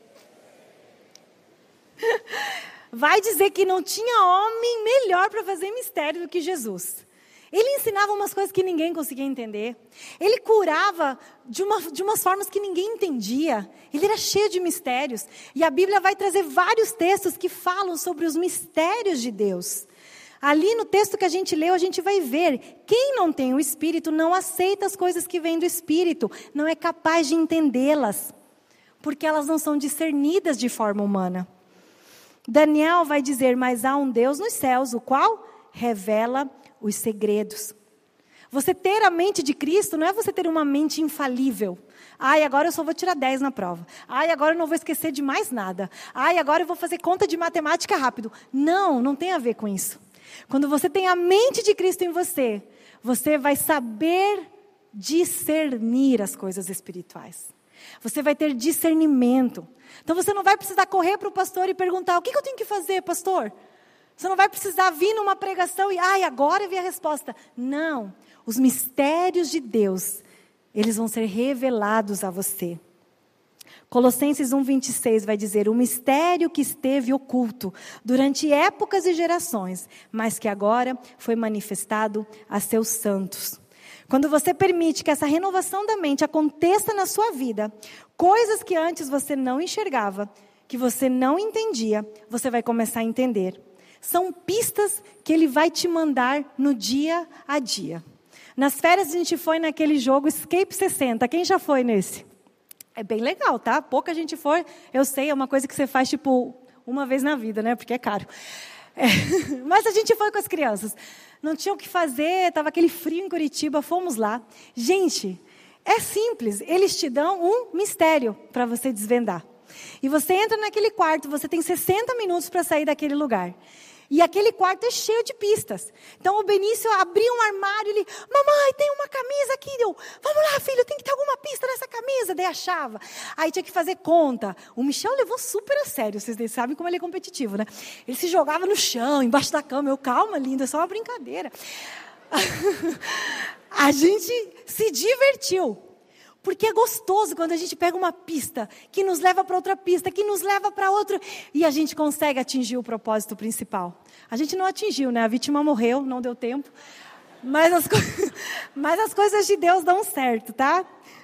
Vai dizer que não tinha homem melhor para fazer mistério do que Jesus. Ele ensinava umas coisas que ninguém conseguia entender. Ele curava de umas formas que ninguém entendia. Ele era cheio de mistérios. E a Bíblia vai trazer vários textos que falam sobre os mistérios de Deus. Ali no texto que a gente leu, a gente vai ver. Quem não tem o Espírito não aceita as coisas que vêm do Espírito. Não é capaz de entendê-las. Porque elas não são discernidas de forma humana. Daniel vai dizer, mas há um Deus nos céus, o qual revela os segredos. Você ter a mente de Cristo não é você ter uma mente infalível. Ai, agora eu só vou tirar 10 na prova. Ai, agora eu não vou esquecer de mais nada. Ai, agora eu vou fazer conta de matemática rápido. Não, não tem a ver com isso. Quando você tem a mente de Cristo em você, você vai saber discernir as coisas espirituais. Você vai ter discernimento. Então você não vai precisar correr para o pastor e perguntar: o que eu tenho que fazer, pastor? Você não vai precisar vir numa pregação e, agora eu vi a resposta. Não, os mistérios de Deus, eles vão ser revelados a você. Colossenses 1:26 vai dizer: o mistério que esteve oculto durante épocas e gerações, mas que agora foi manifestado a seus santos. Quando você permite que essa renovação da mente aconteça na sua vida, coisas que antes você não enxergava, que você não entendia, você vai começar a entender. São pistas que Ele vai te mandar no dia a dia. Nas férias a gente foi naquele jogo Escape 60. Quem já foi nesse? É bem legal, tá? Pouca gente foi. Eu sei, é uma coisa que você faz tipo uma vez na vida, né? Porque é caro. Mas a gente foi com as crianças. Não tinha o que fazer, estava aquele frio em Curitiba, fomos lá. Gente, é simples. Eles te dão um mistério para você desvendar. E você entra naquele quarto, você tem 60 minutos para sair daquele lugar. E aquele quarto é cheio de pistas. Então o Benício abriu um armário, ele: mamãe, tem uma camisa aqui. Eu: vamos lá, filho, tem que ter alguma pista nessa camisa. Daí achava. Aí tinha que fazer conta. O Michel levou super a sério, vocês sabem como ele é competitivo, né? Ele se jogava no chão, embaixo da cama. Eu: calma, linda, é só uma brincadeira. A gente se divertiu. Porque é gostoso quando a gente pega uma pista que nos leva para outra pista, que nos leva para outra, e a gente consegue atingir o propósito principal. A gente não atingiu, né? A vítima morreu, não deu tempo. Mas as coisas de Deus dão certo, tá?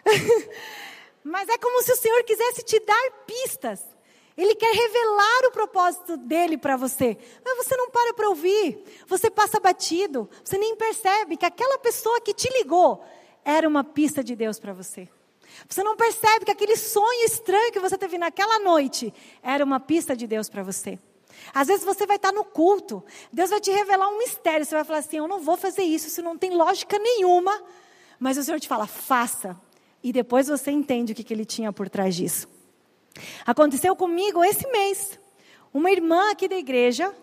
Mas é como se o Senhor quisesse te dar pistas. Ele quer revelar o propósito dele para você. Mas você não para ouvir. Você passa batido. Você nem percebe que aquela pessoa que te ligou era uma pista de Deus para você. Você não percebe que aquele sonho estranho que você teve naquela noite era uma pista de Deus para você. Às vezes você vai estar no culto, Deus vai te revelar um mistério, você vai falar assim: eu não vou fazer isso não tem lógica nenhuma. Mas o Senhor te fala: faça. E depois você entende o que Ele tinha por trás disso. Aconteceu comigo esse mês. Uma irmã aqui da igreja,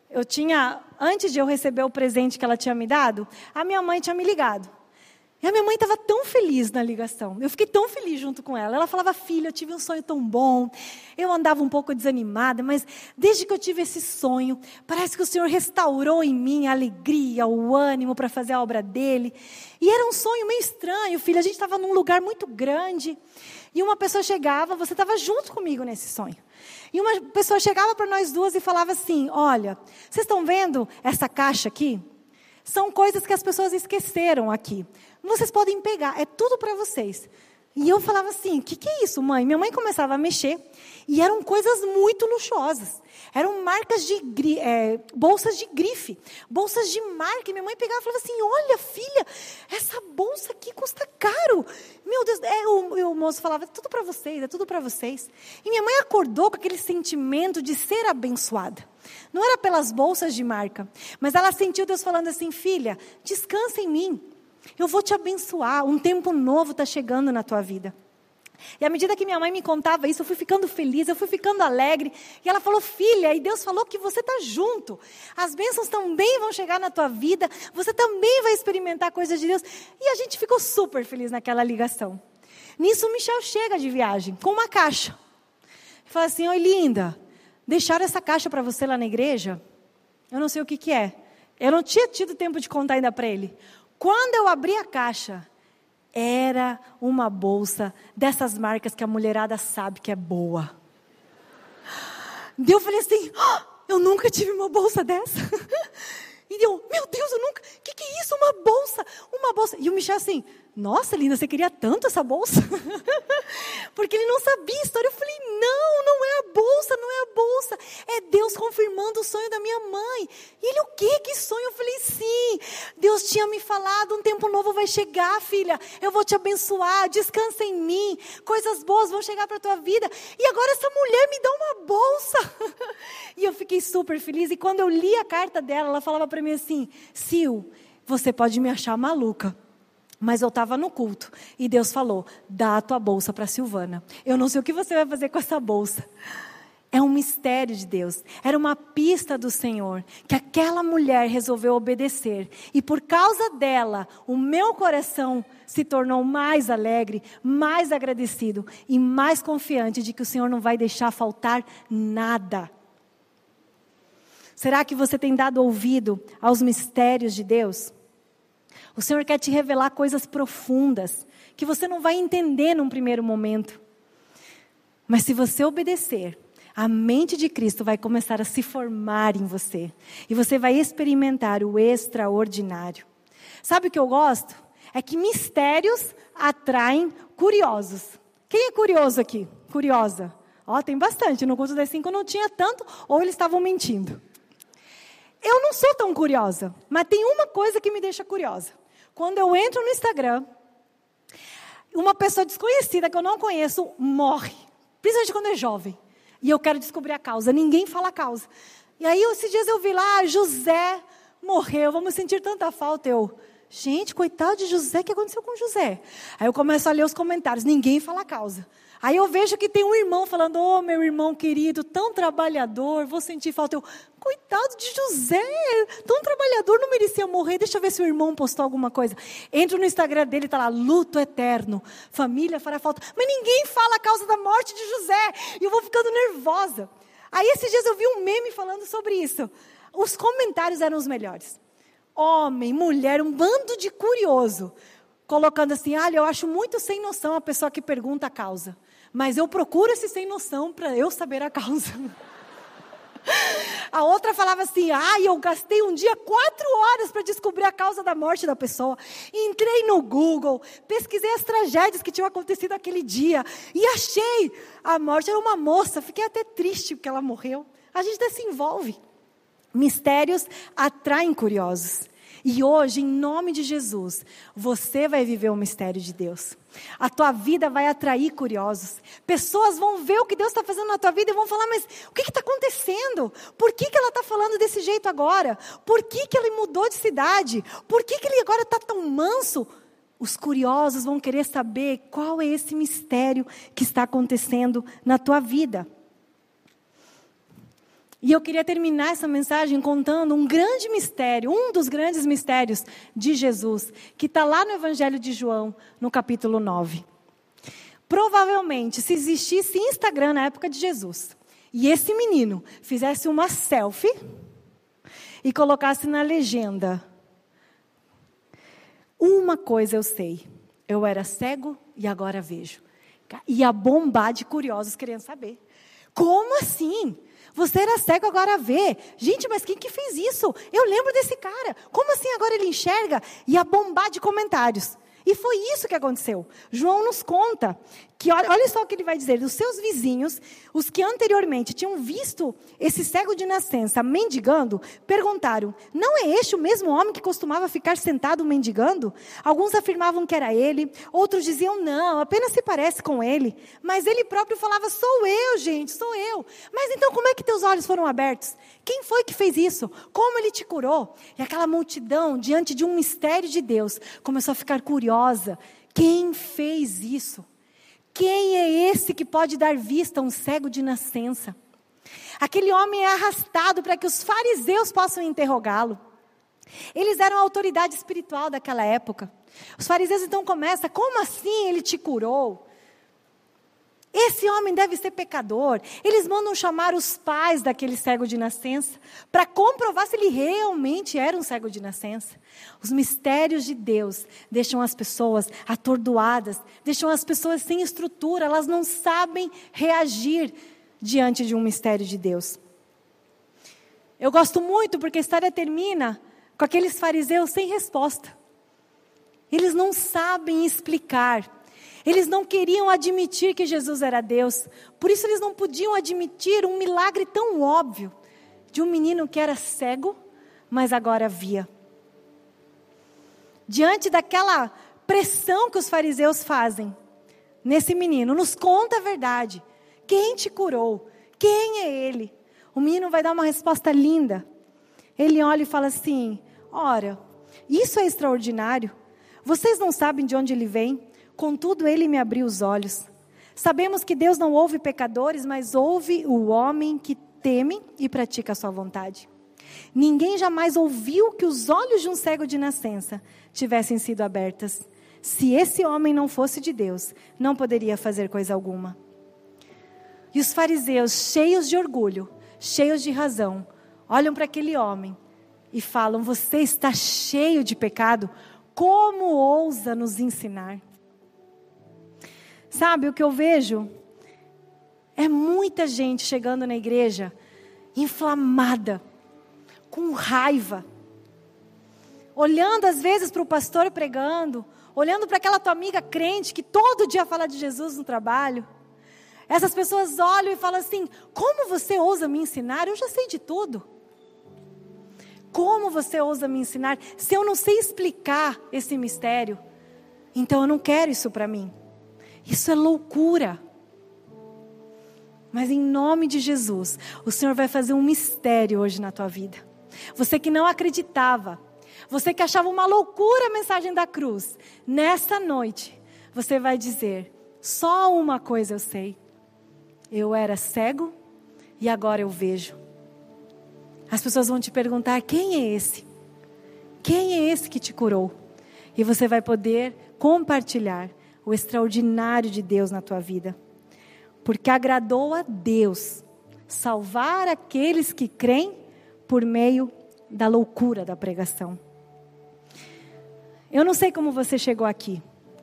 antes de eu receber o presente que ela tinha me dado, a minha mãe tinha me ligado. E a minha mãe estava tão feliz na ligação. Eu fiquei tão feliz junto com ela. Ela falava: filha, eu tive um sonho tão bom. Eu andava um pouco desanimada, mas desde que eu tive esse sonho, parece que o Senhor restaurou em mim a alegria, o ânimo para fazer a obra dele. E era um sonho meio estranho, filha. A gente estava num lugar muito grande. E uma pessoa chegava, você estava junto comigo nesse sonho. E uma pessoa chegava para nós duas e falava assim: olha, vocês estão vendo essa caixa aqui? São coisas que as pessoas esqueceram aqui. Vocês podem pegar, é tudo para vocês. E eu falava assim: o que é isso, mãe? Minha mãe começava a mexer e eram coisas muito luxuosas. Eram marcas de bolsas de grife, bolsas de marca. E minha mãe pegava e falava assim: olha, filha, essa bolsa aqui custa caro. Meu Deus, o moço falava: é tudo para vocês, é tudo para vocês. E minha mãe acordou com aquele sentimento de ser abençoada. Não era pelas bolsas de marca, mas ela sentiu Deus falando assim: filha, descansa em mim. Eu vou te abençoar, um tempo novo está chegando na tua vida. E à medida que minha mãe me contava isso, eu fui ficando feliz, eu fui ficando alegre. E ela falou: filha, e Deus falou que você está junto. As bênçãos também vão chegar na tua vida, você também vai experimentar coisas de Deus. E a gente ficou super feliz naquela ligação. Nisso o Michel chega de viagem, com uma caixa. E fala assim: oi, linda, deixaram essa caixa para você lá na igreja? Eu não sei o que é. Eu não tinha tido tempo de contar ainda para ele. Quando eu abri a caixa, era uma bolsa dessas marcas que a mulherada sabe que é boa. Daí eu falei assim: eu nunca tive uma bolsa dessa. E eu: meu Deus, eu nunca... O que é isso? Uma bolsa. E o Michel assim: nossa, linda, você queria tanto essa bolsa? Porque ele não sabia a história. Eu falei: não é a bolsa, não é a bolsa. É Deus confirmando o sonho da minha mãe. E ele: o quê? Que sonho? Eu falei: sim, Deus tinha me falado, um tempo novo vai chegar, filha. Eu vou te abençoar, descansa em mim. Coisas boas vão chegar para a tua vida. E agora essa mulher me dá uma bolsa. E eu fiquei super feliz. E quando eu li a carta dela, ela falava para mim assim: Sil, Você pode me achar maluca, mas eu estava no culto e Deus falou, dá a tua bolsa para Silvana. Eu não sei o que você vai fazer com essa bolsa. É um mistério de Deus. Era uma pista do Senhor, que aquela mulher resolveu obedecer. E por causa dela, o meu coração se tornou mais alegre, mais agradecido e mais confiante de que o Senhor não vai deixar faltar nada. Será que você tem dado ouvido aos mistérios de Deus? O Senhor quer te revelar coisas profundas, que você não vai entender num primeiro momento. Mas se você obedecer, a mente de Cristo vai começar a se formar em você. E você vai experimentar o extraordinário. Sabe o que eu gosto? É que mistérios atraem curiosos. Quem é curioso aqui? Curiosa? Ó, tem bastante. No culto das 5 não tinha tanto, ou eles estavam mentindo. Eu não sou tão curiosa, mas tem uma coisa que me deixa curiosa. Quando eu entro no Instagram, uma pessoa desconhecida que eu não conheço morre. Principalmente quando é jovem. E eu quero descobrir a causa. Ninguém fala a causa. E aí, esses dias eu vi lá, José morreu, vamos sentir tanta falta. Gente, coitado de José, o que aconteceu com José? Aí eu começo a ler os comentários, ninguém fala a causa. Aí eu vejo que tem um irmão falando, meu irmão querido, tão trabalhador, vou sentir falta. Coitado de José, tão trabalhador, não merecia morrer. Deixa eu ver se o irmão postou alguma coisa. Entro no Instagram dele, está lá, luto eterno, família fará falta. Mas ninguém fala a causa da morte de José. E eu vou ficando nervosa. Aí esses dias eu vi um meme falando sobre isso. Os comentários eram os melhores. Homem, mulher, um bando de curioso. Colocando assim, olha, eu acho muito sem noção a pessoa que pergunta a causa. Mas eu procuro esse sem noção para eu saber a causa. A outra falava assim, eu gastei um dia 4 horas para descobrir a causa da morte da pessoa. Entrei no Google, pesquisei as tragédias que tinham acontecido aquele dia. E achei, a morte era uma moça, fiquei até triste porque ela morreu. A gente até se envolve. Mistérios atraem curiosos. E hoje, em nome de Jesus, você vai viver o mistério de Deus. A tua vida vai atrair curiosos. Pessoas vão ver o que Deus está fazendo na tua vida e vão falar, mas o que está acontecendo? Por que ela está falando desse jeito agora? Por que ele mudou de cidade? Por que ele agora está tão manso? Os curiosos vão querer saber qual é esse mistério que está acontecendo na tua vida. E eu queria terminar essa mensagem contando um grande mistério, um dos grandes mistérios de Jesus, que está lá no Evangelho de João, no capítulo 9. Provavelmente, se existisse Instagram na época de Jesus, e esse menino fizesse uma selfie e colocasse na legenda, uma coisa eu sei, eu era cego e agora vejo. Ia bombar de curiosos querendo saber. Como assim? Você era cego, agora vê. Gente, mas quem que fez isso? Eu lembro desse cara. Como assim agora ele enxerga? Ia bombar de comentários. E foi isso que aconteceu. João nos conta que, olha só o que ele vai dizer. Os seus vizinhos, os que anteriormente tinham visto esse cego de nascença mendigando, perguntaram, não é este o mesmo homem que costumava ficar sentado mendigando? Alguns afirmavam que era ele, outros diziam não, apenas se parece com ele. Mas ele próprio falava, sou eu, gente, sou eu. Mas então como é que teus olhos foram abertos? Quem foi que fez isso? Como ele te curou? E aquela multidão, diante de um mistério de Deus, começou a ficar curiosa. Quem fez isso? Quem é esse que pode dar vista a um cego de nascença? Aquele homem é arrastado para que os fariseus possam interrogá-lo. Eles eram a autoridade espiritual daquela época. Os fariseus então começam, como assim ele te curou? Esse homem deve ser pecador. Eles mandam chamar os pais daquele cego de nascença para comprovar se ele realmente era um cego de nascença. Os mistérios de Deus deixam as pessoas atordoadas, deixam as pessoas sem estrutura, elas não sabem reagir diante de um mistério de Deus. Eu gosto muito porque a história termina com aqueles fariseus sem resposta. Eles não sabem explicar. Eles não queriam admitir que Jesus era Deus. Por isso eles não podiam admitir um milagre tão óbvio de um menino que era cego, mas agora via. Diante daquela pressão que os fariseus fazem nesse menino, nos conta a verdade. Quem te curou? Quem é ele? O menino vai dar uma resposta linda. Ele olha e fala assim, ora, Isso é extraordinário. Vocês não sabem de onde ele vem, contudo ele me abriu os olhos. Sabemos que Deus não ouve pecadores, mas ouve o homem que teme e pratica a sua vontade. Ninguém jamais ouviu que os olhos de um cego de nascença tivessem sido abertas. Se esse homem não fosse de Deus, não poderia fazer coisa alguma. E os fariseus, cheios de orgulho, cheios de razão, olham para aquele homem e falam: você está cheio de pecado, como ousa nos ensinar? Sabe, o que eu vejo é muita gente chegando na igreja inflamada, com raiva, olhando às vezes para o pastor pregando, olhando para aquela tua amiga crente que todo dia fala de Jesus no trabalho. Essas pessoas olham e falam assim: como você ousa me ensinar? Eu já sei de tudo. Como você ousa me ensinar? Se eu não sei explicar esse mistério, então eu não quero isso para mim. Isso é loucura. Mas em nome de Jesus, o Senhor vai fazer um mistério hoje na tua vida. Você que não acreditava, você que achava uma loucura a mensagem da cruz, nessa noite, você vai dizer: só uma coisa eu sei. Eu era cego e agora eu vejo. As pessoas vão te perguntar: quem é esse? Quem é esse que te curou? E você vai poder compartilhar o extraordinário de Deus na tua vida. Porque agradou a Deus salvar aqueles que creem por meio da loucura da pregação. Eu não sei como você chegou aqui.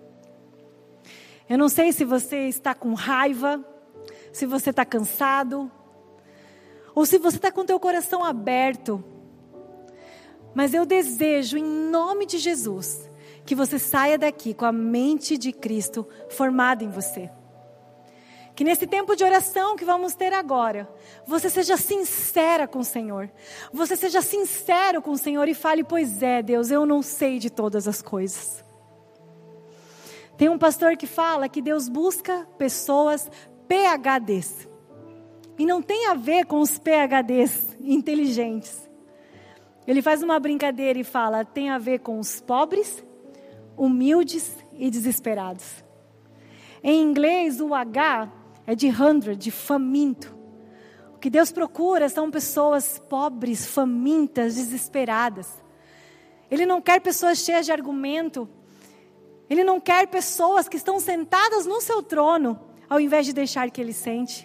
Eu não sei se você está com raiva, se você está cansado, ou se você está com o teu coração aberto. Mas eu desejo, em nome de Jesus, que você saia daqui com a mente de Cristo formada em você. Que nesse tempo de oração que vamos ter agora, você seja sincera com o Senhor. Você seja sincero com o Senhor e fale: pois é, Deus, eu não sei de todas as coisas. Tem um pastor que fala que Deus busca pessoas PhDs. E não tem a ver com os PhDs inteligentes. Ele faz uma brincadeira e fala: tem a ver com os pobres, humildes e desesperados. Em inglês, o H é de 100, de faminto. O que Deus procura são pessoas pobres, famintas, desesperadas. Ele não quer pessoas cheias de argumento. Ele não quer pessoas que estão sentadas no seu trono, ao invés de deixar que Ele sente.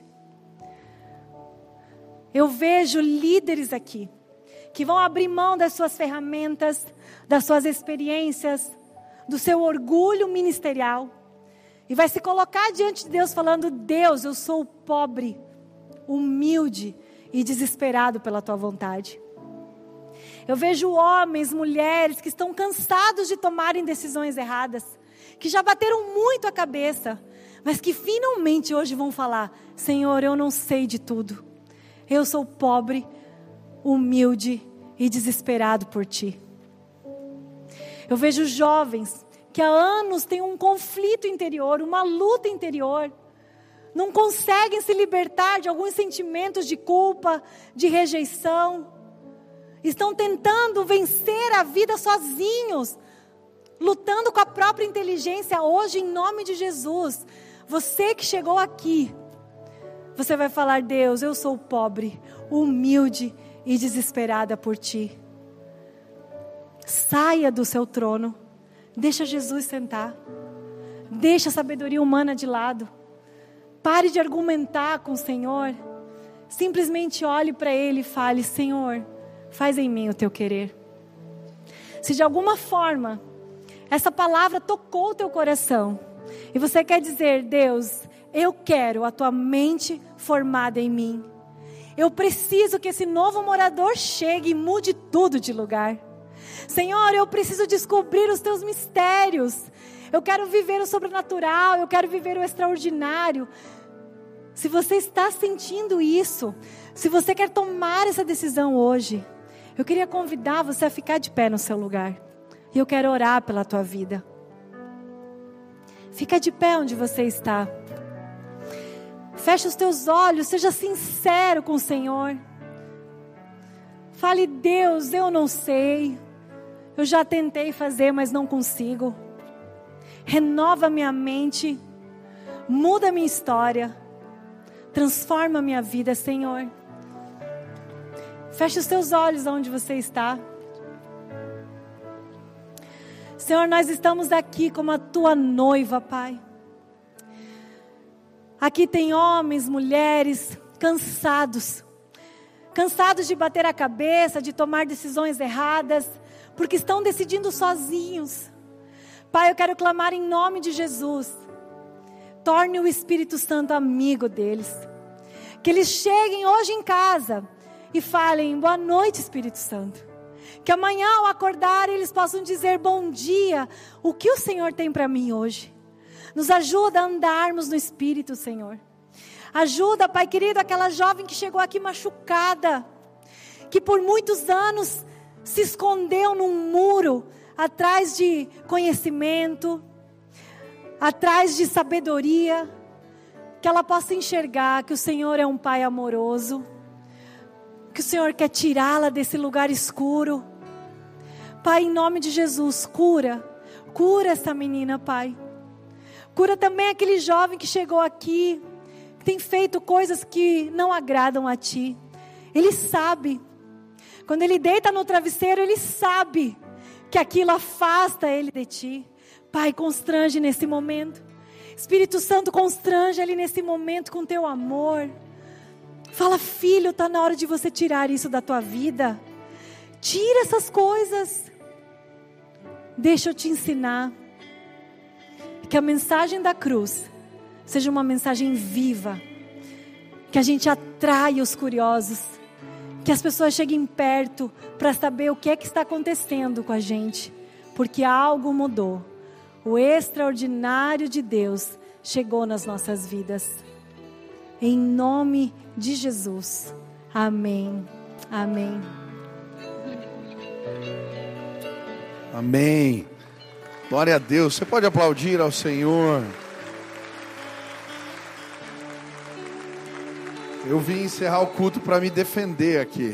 Eu vejo líderes aqui, que vão abrir mão das suas ferramentas, das suas experiências, do seu orgulho ministerial, e vai se colocar diante de Deus falando: Deus, eu sou pobre, humilde e desesperado pela tua vontade. Eu vejo homens, mulheres que estão cansados de tomarem decisões erradas, que já bateram muito a cabeça, mas que finalmente hoje vão falar: Senhor, eu não sei de tudo. Eu sou pobre, humilde e desesperado por ti. Eu vejo jovens que há anos têm um conflito interior, uma luta interior, não conseguem se libertar de alguns sentimentos de culpa, de rejeição, estão tentando vencer a vida sozinhos, lutando com a própria inteligência. Hoje, em nome de Jesus, você que chegou aqui, você vai falar: Deus, eu sou pobre, humilde e desesperada por ti. Saia do seu trono. Deixa Jesus sentar. Deixa a sabedoria humana de lado. Pare de argumentar com o Senhor. Simplesmente olhe para Ele e fale: Senhor, faz em mim o teu querer. Se de alguma forma essa palavra tocou o teu coração e você quer dizer: Deus, eu quero a tua mente formada em mim. Eu preciso que esse novo morador chegue e mude tudo de lugar. Senhor, eu preciso descobrir os teus mistérios. Eu quero viver o sobrenatural, eu quero viver o extraordinário. Se você está sentindo isso, se você quer tomar essa decisão hoje, eu queria convidar você a ficar de pé no seu lugar. E eu quero orar pela tua vida. Fica de pé onde você está. Fecha os teus olhos, seja sincero com o Senhor. Fale: Deus, eu não sei. Eu já tentei fazer, mas não consigo. Renova minha mente, muda minha história, transforma minha vida, Senhor. Feche os teus olhos onde você está. Senhor, nós estamos aqui como a tua noiva, Pai. Aqui tem homens, mulheres, cansados de bater a cabeça, de tomar decisões erradas, porque estão decidindo sozinhos. Pai, eu quero clamar em nome de Jesus. Torne o Espírito Santo amigo deles. Que eles cheguem hoje em casa e falem: boa noite, Espírito Santo. Que amanhã ao acordar eles possam dizer: bom dia, o que o Senhor tem para mim hoje? Nos ajuda a andarmos no Espírito, Senhor. Ajuda, Pai querido, aquela jovem que chegou aqui machucada, que por muitos anos se escondeu num muro, atrás de conhecimento, atrás de sabedoria, que ela possa enxergar que o Senhor é um Pai amoroso, que o Senhor quer tirá-la desse lugar escuro. Pai, em nome de Jesus, cura essa menina, Pai. Cura também aquele jovem que chegou aqui, que tem feito coisas que não agradam a Ti. Ele sabe, quando ele deita no travesseiro, ele sabe que aquilo afasta ele de Ti. Pai, constrange nesse momento. Espírito Santo, constrange ele nesse momento com Teu amor. Fala: filho, está na hora de você tirar isso da tua vida. Tira essas coisas. Deixa eu te ensinar. Que a mensagem da cruz seja uma mensagem viva. Que a gente atraia os curiosos. Que as pessoas cheguem perto para saber o que é que está acontecendo com a gente. Porque algo mudou. O extraordinário de Deus chegou nas nossas vidas. Em nome de Jesus. Amém. Amém. Amém. Glória a Deus. Você pode aplaudir ao Senhor. Eu vim encerrar o culto para me defender aqui.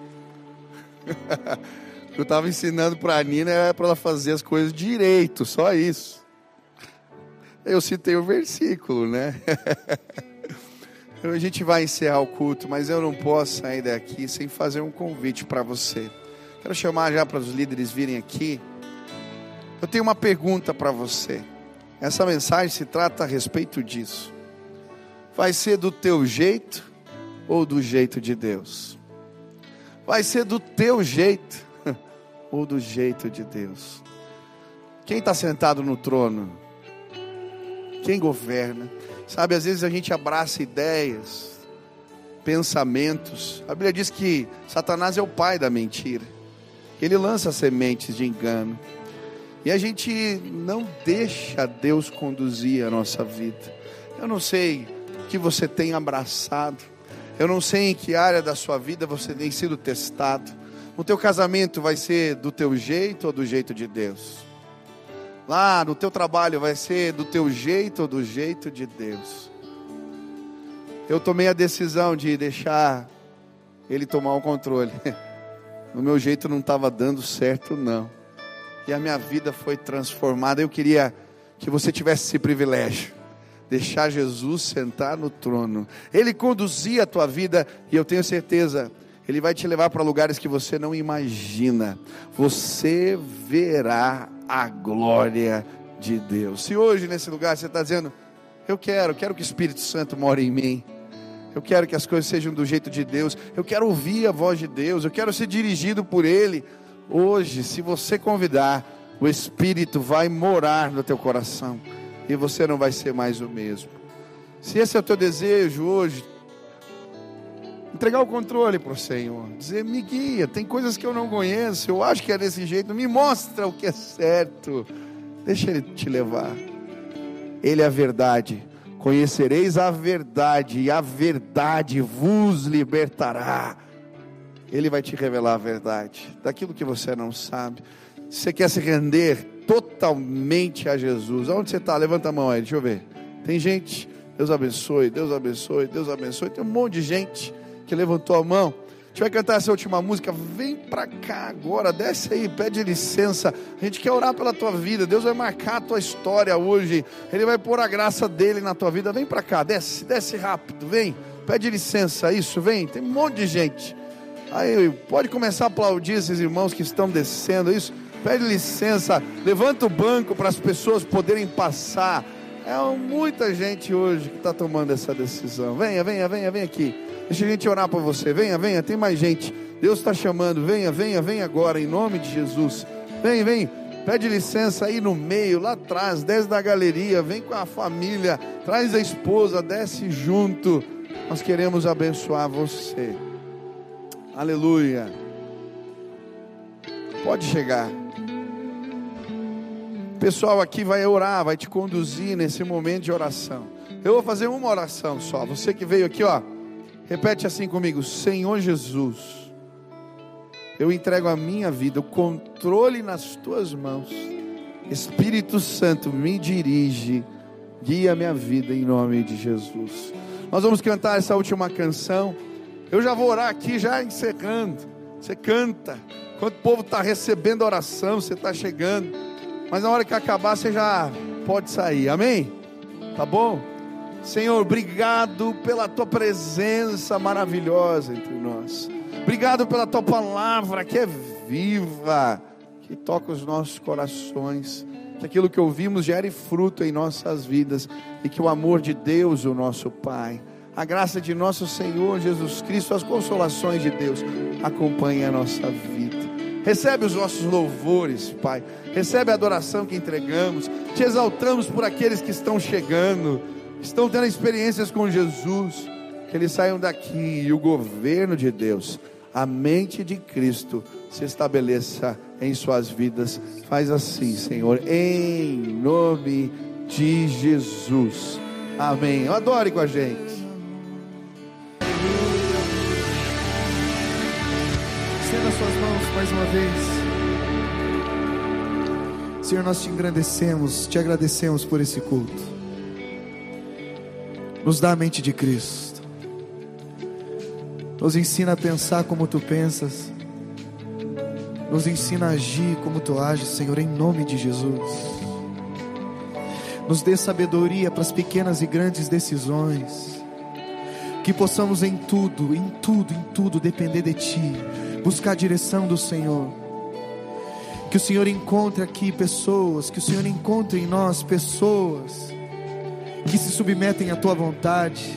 Eu estava ensinando para a Nina, era para ela fazer as coisas direito, só isso. Eu citei o versículo, né? A gente vai encerrar o culto, mas eu não posso sair daqui sem fazer um convite para você. Quero chamar já para os líderes virem aqui. Eu tenho uma pergunta para você. Essa mensagem se trata a respeito disso. Vai ser do teu jeito ou do jeito de Deus? Vai ser do teu jeito ou do jeito de Deus? Quem está sentado no trono? Quem governa? Sabe, às vezes a gente abraça ideias, pensamentos. A Bíblia diz que Satanás é o pai da mentira. Ele lança sementes de engano. E a gente não deixa Deus conduzir a nossa vida. Eu não sei o que você tem abraçado. Eu não sei em que área da sua vida você tem sido testado. O teu casamento vai ser do teu jeito ou do jeito de Deus? Lá no teu trabalho vai ser do teu jeito ou do jeito de Deus? Eu tomei a decisão de deixar Ele tomar o controle. O meu jeito não estava dando certo, não. E a minha vida foi transformada. Eu queria que você tivesse esse privilégio. Deixar Jesus sentar no trono. Ele conduzia a tua vida. E eu tenho certeza, Ele vai te levar para lugares que você não imagina. Você verá a glória de Deus. Se hoje nesse lugar você está dizendo: eu quero que o Espírito Santo more em mim. Eu quero que as coisas sejam do jeito de Deus. Eu quero ouvir a voz de Deus. Eu quero ser dirigido por Ele. Hoje, se você convidar, o Espírito vai morar no teu coração. E você não vai ser mais o mesmo. Se esse é o teu desejo hoje, entregar o controle para o Senhor. Dizer: me guia, tem coisas que eu não conheço. Eu acho que é desse jeito. Me mostra o que é certo. Deixa Ele te levar. Ele é a verdade. Conhecereis a verdade, e a verdade vos libertará. Ele vai te revelar a verdade, daquilo que você não sabe. Se você quer se render totalmente a Jesus, aonde você está? Levanta a mão aí, deixa eu ver. Tem gente, Deus abençoe, Deus abençoe, Deus abençoe. Tem um monte de gente que levantou a mão. gente vai cantar essa última música. Vem para cá agora, desce aí, pede licença. A gente quer orar pela tua vida. Deus vai marcar a tua história hoje. Ele vai pôr a graça dele na tua vida. Vem para cá, desce rápido, vem. Pede licença, isso, vem. Tem um monte de gente. Aí pode começar a aplaudir esses irmãos que estão descendo, isso. Pede licença, levanta o banco para as pessoas poderem passar. É muita gente hoje que está tomando essa decisão. Venha aqui. Deixa a gente orar por você. Venha, tem mais gente. Deus está chamando. Venha agora, em nome de Jesus. Vem. Pede licença aí no meio, lá atrás, desce da galeria. Vem com a família, traz a esposa, desce junto. Nós queremos abençoar você. Aleluia. Pode chegar. O pessoal aqui vai orar, vai te conduzir nesse momento de oração. Eu vou fazer uma oração só. Você que veio aqui, ó, repete assim comigo: Senhor Jesus, eu entrego a minha vida, o controle nas tuas mãos. Espírito Santo, me dirige, guia a minha vida em nome de Jesus. Nós vamos cantar essa última canção. Eu já vou orar aqui, já encerrando. Você canta. Enquanto o povo está recebendo a oração, você está chegando. Mas na hora que acabar, você já pode sair. Amém? Tá bom? Senhor, obrigado pela tua presença maravilhosa entre nós. Obrigado pela tua palavra que é viva, que toca os nossos corações. Que aquilo que ouvimos gere fruto em nossas vidas. E que o amor de Deus, o nosso Pai, a graça de nosso Senhor Jesus Cristo, as consolações de Deus acompanhem a nossa vida. Recebe os nossos louvores, Pai. Recebe a adoração que entregamos. Te exaltamos por aqueles que estão chegando, estão tendo experiências com Jesus. Que eles saiam daqui e o governo de Deus, a mente de Cristo, se estabeleça em suas vidas. Faz assim, Senhor, em nome de Jesus. Amém. Adore com a gente. Estenda as suas mãos mais uma vez. Senhor, nós te engrandecemos, te agradecemos por esse culto. Nos dá a mente de Cristo. Nos ensina a pensar como tu pensas. Nos ensina a agir como tu ages, Senhor, em nome de Jesus. Nos dê sabedoria para as pequenas e grandes decisões. Que possamos em tudo depender de Ti. Buscar a direção do Senhor. Que o Senhor encontre aqui pessoas, que o Senhor encontre em nós pessoas que se submetem à Tua vontade,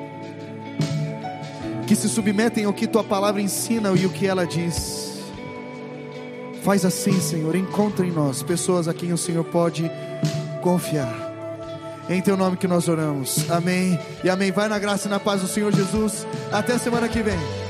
que se submetem ao que Tua palavra ensina e o que ela diz. Faz assim, Senhor, encontre em nós pessoas a quem o Senhor pode confiar. Em Teu nome que nós oramos, amém e amém. Vai na graça e na paz do Senhor Jesus. Até semana que vem.